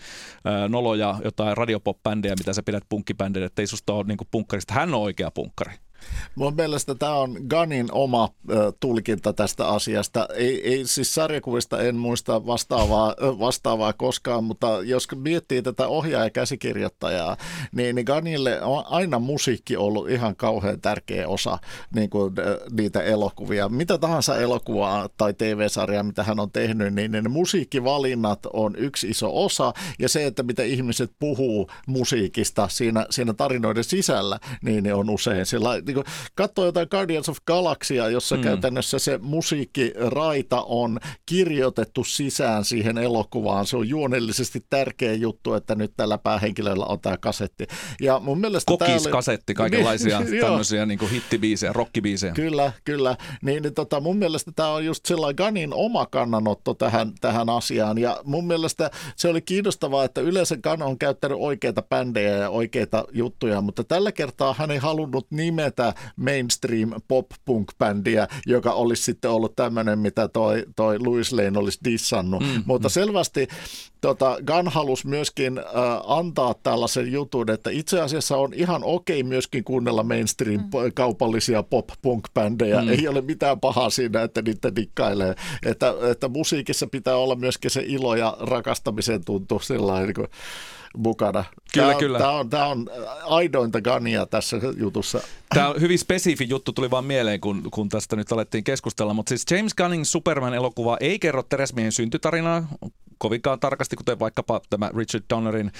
noloja jotain radiopop-bändejä, mitä sä pidät punkkibändejä, että ei susta ole niin punkkarista. Hän on oikea punkkari. Mun mielestä tämä on Gunnin oma tulkinta tästä asiasta. Ei siis sarjakuvista en muista vastaavaa koskaan, mutta jos miettii tätä ohjaaja-käsikirjoittajaa, niin Gunnille on aina musiikki ollut ihan kauhean tärkeä osa niin kuin niitä elokuvia. Mitä tahansa elokuvaa tai TV-sarjaa, mitä hän on tehnyt, niin ne musiikkivalinnat on yksi iso osa, ja se, että mitä ihmiset puhuu musiikista siinä tarinoiden sisällä, niin ne on usein sellainen. Niin katsoo jotain Guardians of Galaxia, jossa käytännössä se musiikkiraita on kirjoitettu sisään siihen elokuvaan. Se on juonellisesti tärkeä juttu, että nyt tällä päähenkilöllä on tämä kasetti. Ja mun mielestä Kokiskasetti, kaikenlaisia tämmöisiä niin kuin hittibiisejä, rockibiisejä. Kyllä. Niin, mun mielestä tämä on just sellainen Gunnin oma kannanotto tähän asiaan. Ja mun mielestä se oli kiinnostavaa, että yleensä Gunn on käyttänyt oikeita bändejä ja oikeita juttuja, mutta tällä kertaa hän ei halunnut nimetä mainstream pop-punk-bändiä, joka olisi sitten ollut tämmöinen, mitä toi Louis Lane olisi dissannut. Mutta selvästi Gunn halusi myöskin antaa tällaisen jutun, että itse asiassa on ihan okei myöskin kuunnella mainstream-kaupallisia pop-punk-bändejä. Ei ole mitään pahaa siinä, että niitä dikkailee. Että musiikissa pitää olla myöskin se ilo ja rakastamisen tuntu sellainen niin kuin mukana. Kyllä. Tämä on aidointa Gunnia tässä jutussa. Tämä on hyvin spesifi juttu, tuli vaan mieleen, kun tästä nyt alettiin keskustella. Mutta siis James Gunnin Superman-elokuva ei kerro teräsmiehen syntytarinaa kovinkaan tarkasti, kuten vaikkapa tämä Richard Donnerin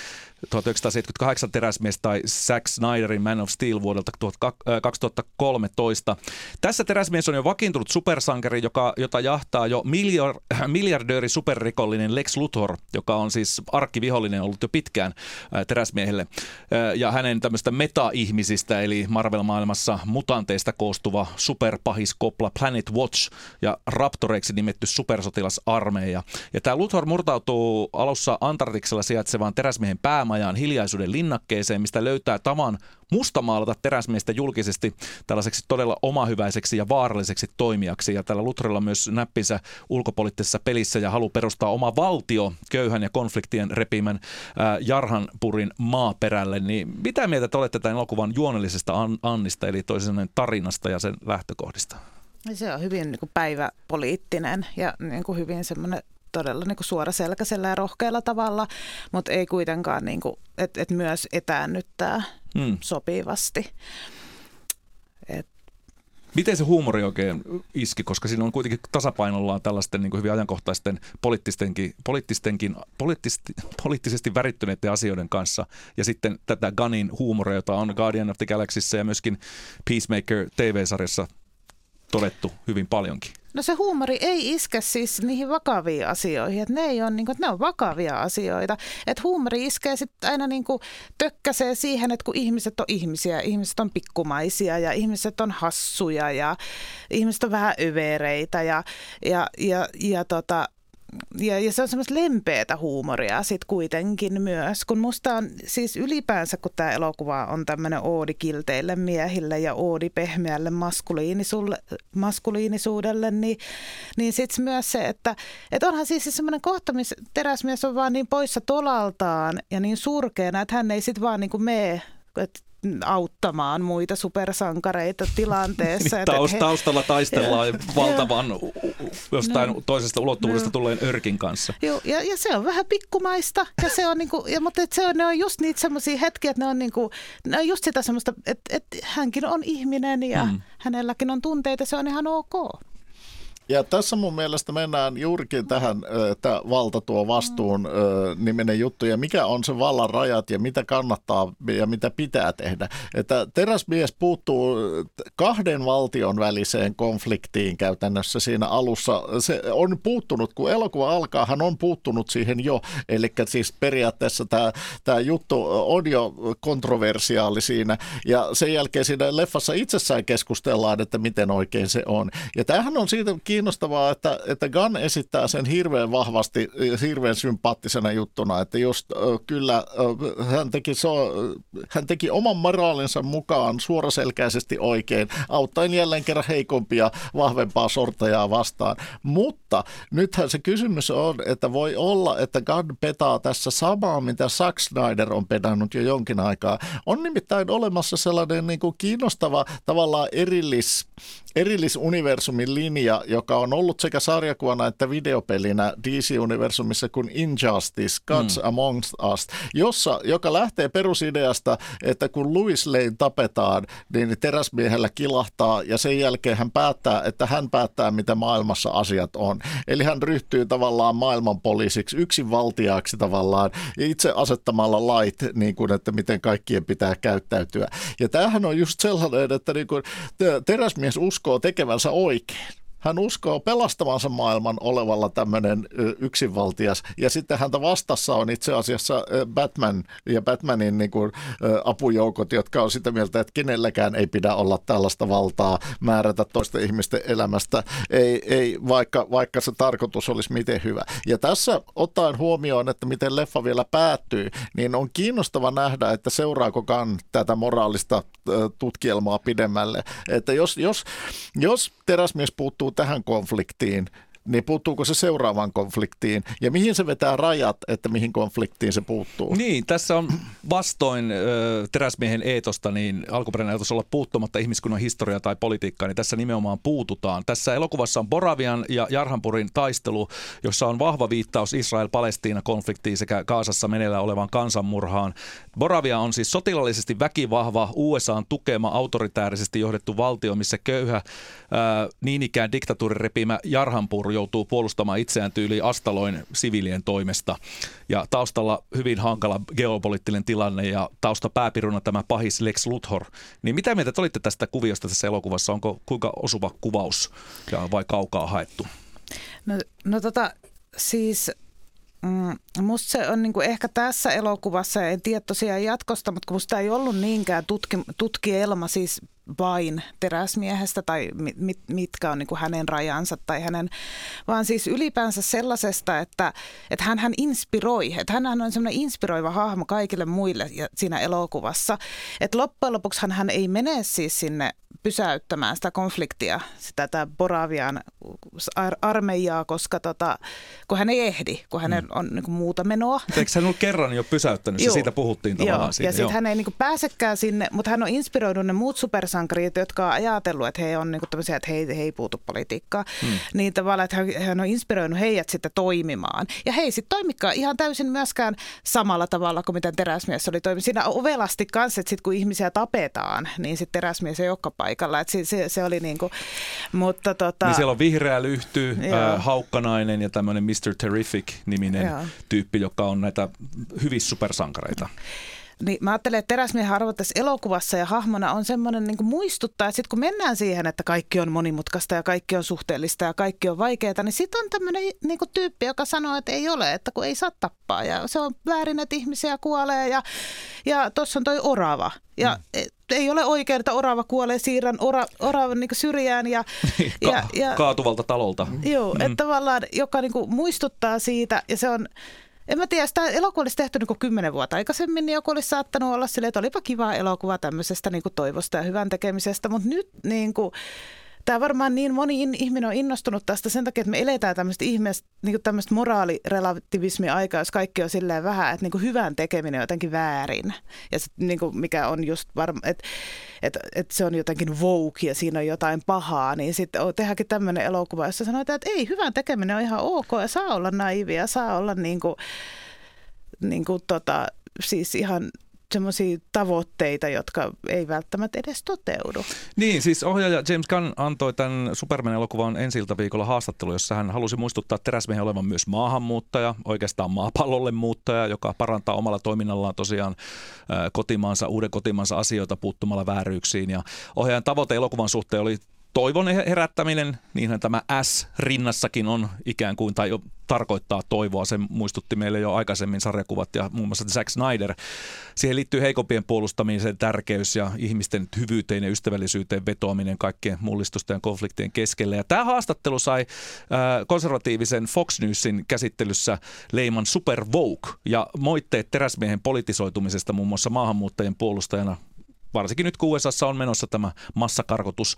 1978 teräsmies tai Zack Snyderin Man of Steel vuodelta 2013. Tässä teräsmies on jo vakiintunut supersankari, jota jahtaa jo miljardööri superrikollinen Lex Luthor, joka on siis arkkivihollinen ollut jo pitkään teräsmiehelle. Ja hänen tämmöistä meta-ihmisistä, eli Marvel-maailmassa mutanteista koostuva superpahiskopla Planet Watch ja Raptoreiksi nimetty supersotilasarmeija. Ja tämä Luthor murtautuu alussa Antarktiksella sijaitsevaan teräsmiehen päämajaan hiljaisuuden linnakkeeseen, mistä löytää tavan mustamaalata teräsmiestä julkisesti tällaiseksi todella omahyväiseksi ja vaaralliseksi toimijaksi. Ja tällä Luthorilla on myös näppinsä ulkopoliittisessa pelissä ja halu perustaa oma valtio köyhän ja konfliktien repimän Jarhanpurin maaperälle. Niin mitä mieltä te olette tämän elokuvan juonellisesta Annista, eli toisin tarinasta ja sen lähtökohdista? Se on hyvin niin kuin päiväpoliittinen ja niin kuin hyvin semmoinen todella niin kuin suoraselkäisellä ja rohkealla tavalla, mutta ei kuitenkaan, niin kuin, että myös etäännyttää sopivasti. Miten se huumori oikein iski, koska siinä on kuitenkin tasapainollaan tällaisten niin kuin hyvin ajankohtaisten poliittisesti värittyneiden asioiden kanssa ja sitten tätä Gunnin huumoria, jota on Guardian of the Galaxyssä ja myöskin Peacemaker TV-sarjassa todettu hyvin paljonkin. No se huumori ei iske siis niihin vakaviin asioihin, että ne ei ole, niin kuin, että ne on vakavia asioita. Että huumori iskee sitten aina niin kuin tökkäsee siihen, että kun ihmiset on ihmisiä, ihmiset on pikkumaisia ja ihmiset on hassuja ja ihmiset on vähän övereitä ja se on semmoista lempeätä huumoria sitten kuitenkin myös, kun musta on siis ylipäänsä, kun tämä elokuva on tämmöinen oodi kilteille miehille ja oodi pehmeälle maskuliinisuudelle, niin sitten myös se, että onhan siis semmoinen kohta, missä teräsmies on vaan niin poissa tolaltaan ja niin surkeana, että hän ei sitten vaan niin kuin mene auttamaan muita supersankareita tilanteessa. Taustalla taistellaan valtavan jostain toisesta ulottuvuudesta tulleen örkin kanssa. Joo, ja se on vähän pikkumaista, ja se on niinku, mutta ne on just niitä semmoisia hetkiä, että ne on just sitä semmoista, että hänkin on ihminen ja hänelläkin on tunteita, se on ihan ok. Ja tässä mun mielestä mennään juurikin tähän, että valta tuo vastuun niminen juttu ja mikä on se vallan rajat ja mitä kannattaa ja mitä pitää tehdä. Että teräsmies puuttuu kahden valtion väliseen konfliktiin käytännössä siinä alussa. Se on puuttunut, kun elokuva alkaa, hän on puuttunut siihen jo. Eli siis periaatteessa tämä juttu on jo kontroversiaali siinä ja sen jälkeen siinä leffassa itsessään keskustellaan, että miten oikein se on. Ja tämähän on siitä kiinnostavaa, että Gunn esittää sen hirveän vahvasti, hirveän sympaattisena juttuna, että just kyllä hän teki oman moraalinsa mukaan suoraselkäisesti oikein, auttaen jälleen kerran heikompia, vahvempaa sortajaa vastaan. Mutta nythän se kysymys on, että voi olla, että Gunn petaa tässä samaa, mitä Zack Snyder on pedannut jo jonkin aikaa. On nimittäin olemassa sellainen niin kuin kiinnostava tavallaan erillisuniversumin linja, joka on ollut sekä sarjakuvana että videopelinä DC-universumissa kuin Injustice, Gods Amongst Us, joka lähtee perusideasta, että kun Lois Lane tapetaan, niin teräsmiehellä kilahtaa ja sen jälkeen hän päättää, mitä maailmassa asiat on. Eli hän ryhtyy tavallaan maailmanpoliisiksi, yksinvaltiaaksi tavallaan, itse asettamalla lait, niin kuin, että miten kaikkien pitää käyttäytyä. Ja tämähän on just sellainen, että niin kuin teräsmies uskoo tekevänsä oikein. Hän uskoo pelastavansa maailman olevalla tämmöinen yksinvaltias, ja sitten häntä vastassa on itse asiassa Batman ja Batmanin niin kuin, apujoukot, jotka on sitä mieltä, että kenelläkään ei pidä olla tällaista valtaa määrätä toisten ihmisten elämästä, ei vaikka se tarkoitus olisi miten hyvä. Ja tässä ottaen huomioon, että miten leffa vielä päättyy, niin on kiinnostava nähdä, että seuraako Gunn tätä moraalista tutkielmaa pidemmälle. Että jos teräsmies puuttuu tähän konfliktiin, niin puuttuuko se seuraavaan konfliktiin ja mihin se vetää rajat, että mihin konfliktiin se puuttuu? Niin, tässä on vastoin teräsmiehen eetosta, niin alkuperäinen eetos olla puuttumatta ihmiskunnan historiaa tai politiikkaa, niin tässä nimenomaan puututaan. Tässä elokuvassa on Boravian ja Jarhanpurin taistelu, jossa on vahva viittaus Israel-Palestiina-konfliktiin sekä Gazassa meneillään olevaan kansanmurhaan. Boravia on siis sotilaallisesti väkivahva, USA:n tukema, autoritäärisesti johdettu valtio, missä köyhä, niin ikään diktatuurin repimä Jarhanpur joutuu puolustamaan itseään tyyliin Astaloin siviilien toimesta. Ja taustalla hyvin hankala geopoliittinen tilanne ja taustapääpiruna tämä pahis Lex Luthor. Niin mitä mieltä te olitte tästä kuviosta tässä elokuvassa? Onko kuinka osuva kuvaus vai kaukaa haettu? Siis musta se on niinku ehkä tässä elokuvassa, en tiedä tosiaan jatkosta, mutta kun musta ei ollut niinkään tutkielma siis vain teräsmiehestä tai mitkä on niinku hänen rajansa tai vaan siis ylipäänsä sellaisesta, että hän inspiroi, että hän on semmoinen inspiroiva hahmo kaikille muille siinä elokuvassa, että loppujen lopuksi hän ei mene siis sinne pysäyttämään sitä konfliktia, sitä Boravian armeijaa, koska kun hän ei ehdi, kun hän on niin kuin muuta menoa. Eikö hän ollut kerran jo pysäyttänyt, ja siitä puhuttiin tavallaan. Ja sitten hän ei niin kuin pääsekään sinne, mutta hän on inspiroinut ne muut supersankarit, jotka on ajatellut, että he on niin kuin tämmöisiä, että he ei puutu politiikkaan. Niin tavallaan, että hän on inspiroinut heidät sitten toimimaan. Ja he ei sitten toimikaan ihan täysin myöskään samalla tavalla kuin miten teräsmies oli toiminut. Siinä ovelasti kanssa, että sitten kun ihmisiä tapetaan, niin sitten teräsmies ei olekaan paikalla. Että se oli niin kuin, mutta niin siellä on vihreä lyhty, haukkanainen ja tämmöinen Mr. Terrific-niminen tyyppi, joka on näitä hyvissä supersankareita. Niin mä ajattelen, että teräsmiehen arvo tässä elokuvassa ja hahmona on semmoinen niin kuin muistuttaa, että sitten kun mennään siihen, että kaikki on monimutkaista ja kaikki on suhteellista ja kaikki on vaikeaa, niin sitten on tämmöinen niin kuin tyyppi, joka sanoo, että ei ole, että kun ei saa tappaa ja se on väärin, että ihmisiä kuolee ja tuossa on toi orava ja ei ole oikein, että orava kuolee, siirrän oravan niin kuin syrjään ja kaatuvalta talolta. Joo, että tavallaan joka niin kuin muistuttaa siitä ja se on. En mä tiedä, sitä elokuva olisi tehty niin 10 vuotta aikaisemmin, niin joku olisi saattanut olla silleen, että olipa kiva elokuva tämmöisestä niin toivosta ja hyvän tekemisestä, mutta nyt niin kuin, Tämä varmaan niin moni ihminen on innostunut tästä sen takia, että me eletään tämmöistä ihmeestä, niin tämmöistä moraalirelativismia-aikaa, jos kaikki on silleen vähän, että niin hyvän tekeminen on jotenkin väärin. Ja sit, niin mikä on just varma, että se on jotenkin woke ja siinä on jotain pahaa, niin sitten tehdäänkin tämmöinen elokuva, jossa sanotaan, että ei, hyvän tekeminen on ihan ok ja saa olla naivi ja saa olla siis ihan semmoisia tavoitteita, jotka ei välttämättä edes toteudu. Niin, siis ohjaaja James Gunn antoi tämän Superman-elokuvan ensi-iltaviikolla haastattelu, jossa hän halusi muistuttaa teräsmiehen olevan myös maahanmuuttaja, oikeastaan maapallolle muuttaja, joka parantaa omalla toiminnallaan tosiaan uuden kotimaansa asioita puuttumalla vääryyksiin. Ja ohjaajan tavoite elokuvan suhteen oli toivon herättäminen, niinhän tämä S rinnassakin on ikään kuin, tai jo tarkoittaa toivoa. Se muistutti meille jo aikaisemmin sarjakuvat ja muun muassa Zack Snyder. Siihen liittyy heikompien puolustamisen tärkeys ja ihmisten hyvyyteen ja ystävällisyyteen vetoaminen kaikkien mullistusten ja konfliktien keskelle. Ja tämä haastattelu sai konservatiivisen Fox Newsin käsittelyssä leiman super woke ja moitteet teräsmiehen politisoitumisesta muun muassa maahanmuuttajien puolustajana. Varsinkin nyt kun USAssa on menossa tämä massakarkotus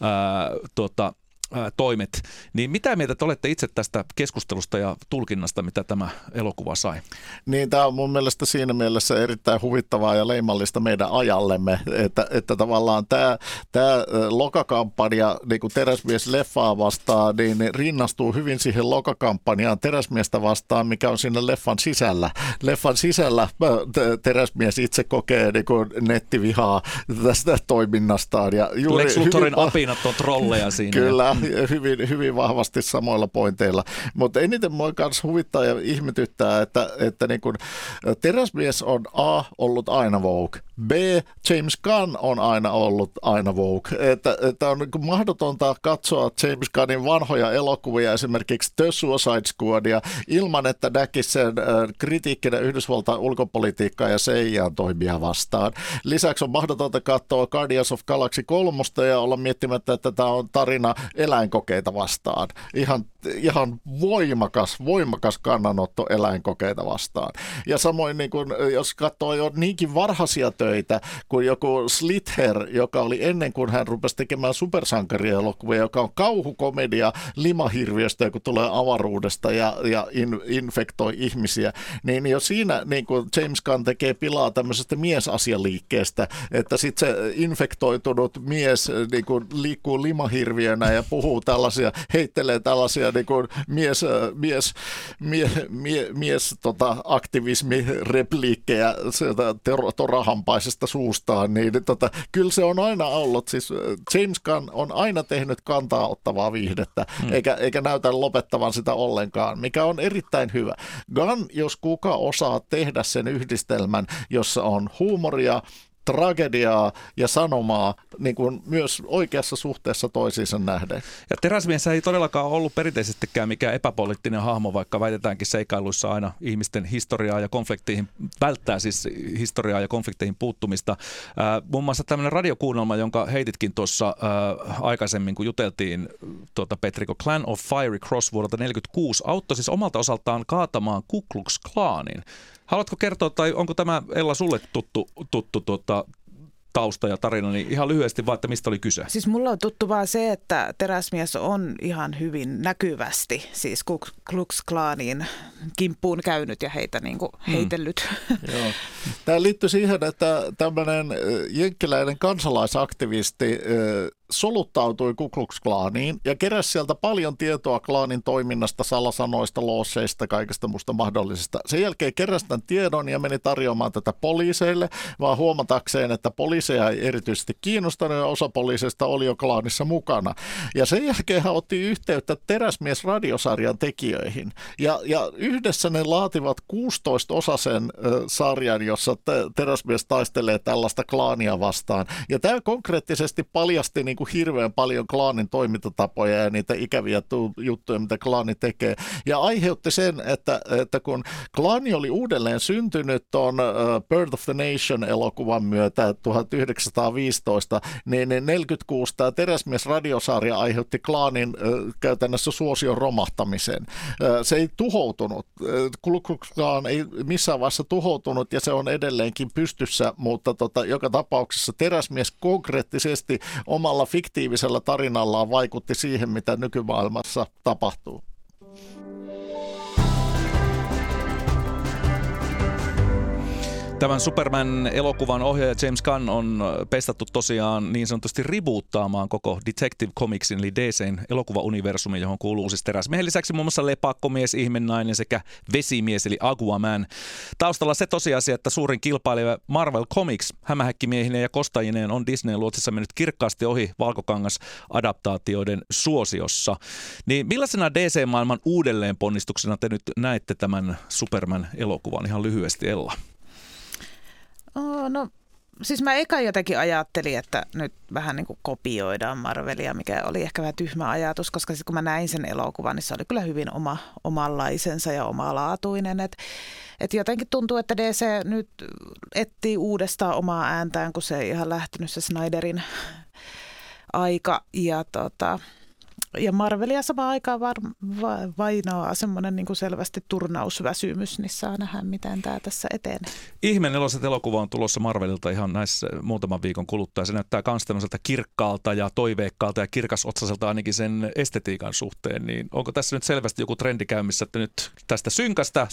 toimet, niin mitä mieltä te olette itse tästä keskustelusta ja tulkinnasta, mitä tämä elokuva sai? Niin, tämä on mun mielestä siinä mielessä erittäin huvittavaa ja leimallista meidän ajallemme, että tavallaan tämä lokakampanja niin kuin Teräsmies-leffaa vastaan, niin rinnastuu hyvin siihen lokakampanjaan Teräsmiestä vastaan, mikä on siinä leffan sisällä. Leffan sisällä Teräsmies itse kokee niin kuin nettivihaa tästä toiminnastaan. Ja Lex Luthorin apinat on trolleja siinä. Kyllä. Hyvin vahvasti samoilla pointeilla. Mutta eniten mua kanssa huvittaa ja ihmetyttää, että niin kun Teräsmies on A, ollut aina woke. B, James Gunn on ollut aina woke. Että on niin mahdotonta katsoa James Gunnin vanhoja elokuvia, esimerkiksi The Suicide Squadia, ilman että näkisi sen kritiikkinä Yhdysvaltain ulkopolitiikkaa ja CIA:n toimia vastaan. Lisäksi on mahdotonta katsoa Guardians of Galaxy 3 ja olla miettimättä, että tämä on tarina eläinkokeita vastaan. Ihan voimakas kannanotto eläinkokeita vastaan. Ja samoin niin kun, jos katsoo jo niinkin varhaisia töitä kuin joku Slither, joka oli ennen kuin hän rupesi tekemään supersankarielokuvia, joka on kauhukomedia limahirviöstä, kun tulee avaruudesta ja infektoi ihmisiä, niin jo siinä niin kun James Gunn tekee pilaa tämmöisestä miesasialiikkeestä, että sitten se infektoitunut mies niin kun liikkuu limahirviönä ja puhuu tällaisia, heittelee tällaisia niin kuin aktivismi-repliikkejä sieltä torahampaisesta suustaan, niin kyllä se on aina ollut, siis James Gunn on aina tehnyt kantaa ottavaa viihdettä, eikä näytä lopettavan sitä ollenkaan, mikä on erittäin hyvä. Gunn, jos kuka osaa tehdä sen yhdistelmän, jossa on huumoria, tragediaa ja sanomaa niin kuin myös oikeassa suhteessa toisiinsa nähden. Ja Teräsmies ei todellakaan ollut perinteisestikään mikään epäpoliittinen hahmo, vaikka väitetäänkin seikailuissa aina ihmisten historiaa ja konflikteihin, välttää siis historiaa ja konflikteihin puuttumista. Muun muassa tämmöinen radiokuunnelma, jonka heititkin tuossa aikaisemmin, kun juteltiin Petriko, Clan of Fiery Cross vuodelta 1946, auttoi siis omalta osaltaan kaatamaan Ku Klux Klanin. Haluatko kertoa, tai onko tämä, Ella, sulle tuttu tausta ja tarina, niin ihan lyhyesti vaan, että mistä oli kyse? Siis mulla on tuttu vaan se, että Teräsmies on ihan hyvin näkyvästi siis Ku Klux Klanin kimppuun käynyt ja heitä niin kuin heitellyt. Joo. Tämä liittyy siihen, että tämmöinen jenkkiläinen kansalaisaktivisti soluttautui Ku Klux Klaniin ja keräsi sieltä paljon tietoa klaanin toiminnasta, salasanoista, loosseista, kaikesta muusta mahdollisesta. Sen jälkeen keräsi tämän tiedon ja meni tarjoamaan tätä poliiseille, vaan huomatakseen, että poliiseja ei erityisesti kiinnostanut ja osa poliiseista oli jo klaanissa mukana. Ja sen jälkeen hän otti yhteyttä Teräsmies-radiosarjan tekijöihin. Ja yhdessä ne laativat 16-osaisen sarjan, jossa Teräsmies taistelee tällaista klaania vastaan. Ja tämä konkreettisesti paljasti niin kuin hirveän paljon klaanin toimintatapoja ja niitä ikäviä juttuja, mitä klaani tekee. Ja aiheutti sen, että kun klaani oli uudelleen syntynyt tuon Birth of the Nation-elokuvan myötä 1915, niin 1946 tämä Teräsmies-radiosarja aiheutti klaanin käytännössä suosion romahtamisen. Se ei tuhoutunut. Ku Klux Klan ei missään vaiheessa tuhoutunut ja se on edelleenkin pystyssä, mutta joka tapauksessa Teräsmies konkreettisesti omalla omalla fiktiivisellä tarinallaan vaikutti siihen, mitä nykymaailmassa tapahtuu. Tämän Superman-elokuvan ohjaaja James Gunn on pestattu tosiaan niin sanotusti reboottaamaan koko Detective Comicsin eli DC:n elokuvauniversumi, johon kuuluu siis Teräsmiehen lisäksi muun muassa Lepakkomies, Ihmenainen sekä Vesimies eli Aquaman. Taustalla se tosiasia, että suurin kilpailija Marvel Comics hämähäkkimiehineen ja kostajineen on Disneyn luotsissa mennyt kirkkaasti ohi valkokangas-adaptaatioiden suosiossa. Niin millaisena DC-maailman uudelleenponnistuksena te nyt näette tämän Superman-elokuvan ihan lyhyesti, Ella? No siis mä eka jotenkin ajattelin, että nyt vähän niin kuin kopioidaan Marvelia, mikä oli ehkä vähän tyhmä ajatus, koska sitten kun mä näin sen elokuvan, niin se oli kyllä hyvin omanlaisensa ja omalaatuinen. Et jotenkin tuntuu, että DC nyt etsii uudestaan omaa ääntään, kun se ei ihan lähtenyt se Snyderin aika. Ja Marvelia samaan aikaan vainoaa semmoinen niin kuin selvästi turnausväsymys, niin saa nähdä, miten tämä tässä etenee. Ihme-neloset elokuva on tulossa Marvelilta ihan näissä muutaman viikon kuluttua. Se näyttää kans tämmöiseltä kirkkaalta ja toiveikkaalta ja kirkasotsaiselta ainakin sen estetiikan suhteen. Niin onko tässä nyt selvästi joku trendi käynnissä, että nyt tästä synkästä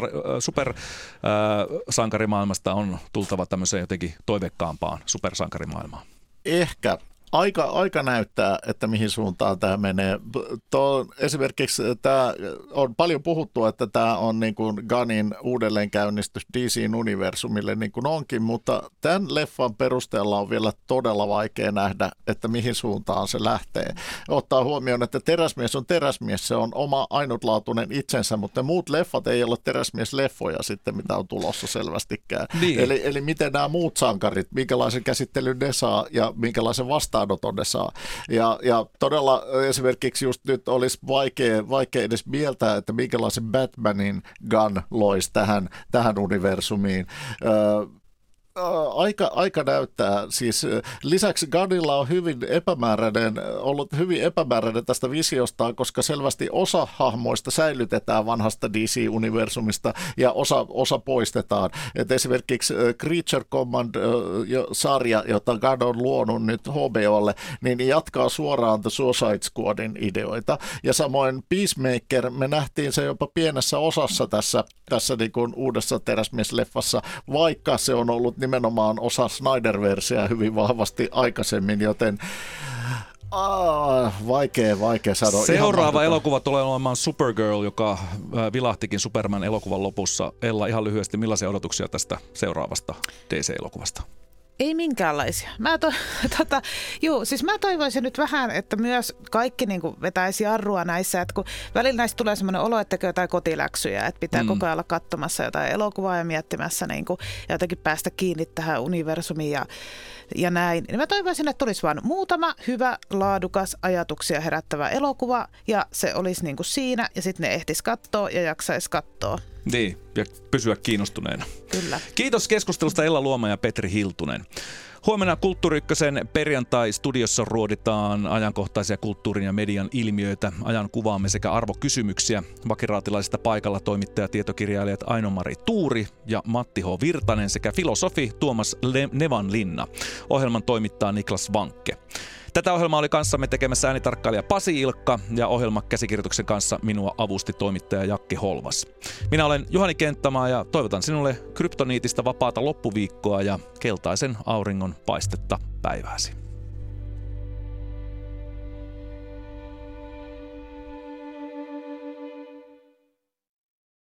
supersankarimaailmasta on tultava tämmöiseen jotenkin toiveikkaampaan supersankarimaailmaan? Ehkä. Aika näyttää, että mihin suuntaan tämä menee. Esimerkiksi tämä on paljon puhuttu, että tämä on niin kuin Gunnin uudelleenkäynnistys DC-universumille niin kuin onkin, mutta tämän leffan perusteella on vielä todella vaikea nähdä, että mihin suuntaan se lähtee. Ottaa huomioon, että Teräsmies on Teräsmies, se on oma ainutlaatuinen itsensä, mutta muut leffat ei ole Teräsmies-leffoja sitten, mitä on tulossa selvästikään. Niin. Eli miten nämä muut sankarit, minkälaisen käsittelyn ne saa ja minkälaisen vastaanoton ne saa. Ja todella esimerkiksi just nyt olisi vaikea edes mieltää, että minkälaisen Batmanin Gunn loisi tähän universumiin. Aika näyttää. Siis lisäksi Gunnilla on ollut hyvin epämääräinen tästä visiostaan, koska selvästi osa hahmoista säilytetään vanhasta DC-universumista ja osa poistetaan. Et esimerkiksi Creature Command-sarja, jota Gunn on luonut nyt HBOlle, niin jatkaa suoraan The Suicide Squadin ideoita. Ja samoin Peacemaker, me nähtiin se jopa pienessä osassa tässä niin kuin uudessa Teräsmies-leffassa, vaikka se on ollut nimenomaan osa Snyder-versioa hyvin vahvasti aikaisemmin, joten vaikea sanoa. Seuraava elokuva tulee olemaan Supergirl, joka vilahtikin Superman-elokuvan lopussa. Ella, ihan lyhyesti, millaisia odotuksia tästä seuraavasta DC-elokuvasta? Ei minkäänlaisia. Mä toivoisin nyt vähän, että myös kaikki niin kuin vetäisi jarrua näissä, että kun välillä näistä tulee semmoinen olo, että tekee jotain kotiläksyjä, että pitää koko ajan olla katsomassa jotain elokuvaa ja miettimässä niin kuin, ja jotenkin päästä kiinni tähän universumiin ja näin. Niin mä toivoisin, että tulisi vaan muutama hyvä, laadukas, ajatuksia herättävä elokuva ja se olisi niin kuin siinä ja sitten ne ehtis katsoa ja jaksaisi katsoa. Niin, ja pysyä kiinnostuneena. Kyllä. Kiitos keskustelusta Ella Luoma ja Petri Hiltunen. Huomenna Kulttuuri Ykkösen perjantai-studiossa ruoditaan ajankohtaisia kulttuurin ja median ilmiöitä, ajan kuvaamme sekä arvokysymyksiä. Vakiraatilaisista paikalla toimittaja tietokirjailijat Aino-Mari Tuuri ja Matti H. Virtanen sekä filosofi Tuomas Nevanlinna. Ohjelman toimittaa Niklas Vankke. Tätä ohjelmaa oli kanssamme tekemässä äänitarkkailija Pasi Ilkka ja ohjelmakäsikirjoituksen kanssa minua avusti toimittaja Jakke Holvas. Minä olen Juhani Kenttämaa ja toivotan sinulle kryptoniitista vapaata loppuviikkoa ja keltaisen auringon paistetta päivääsi.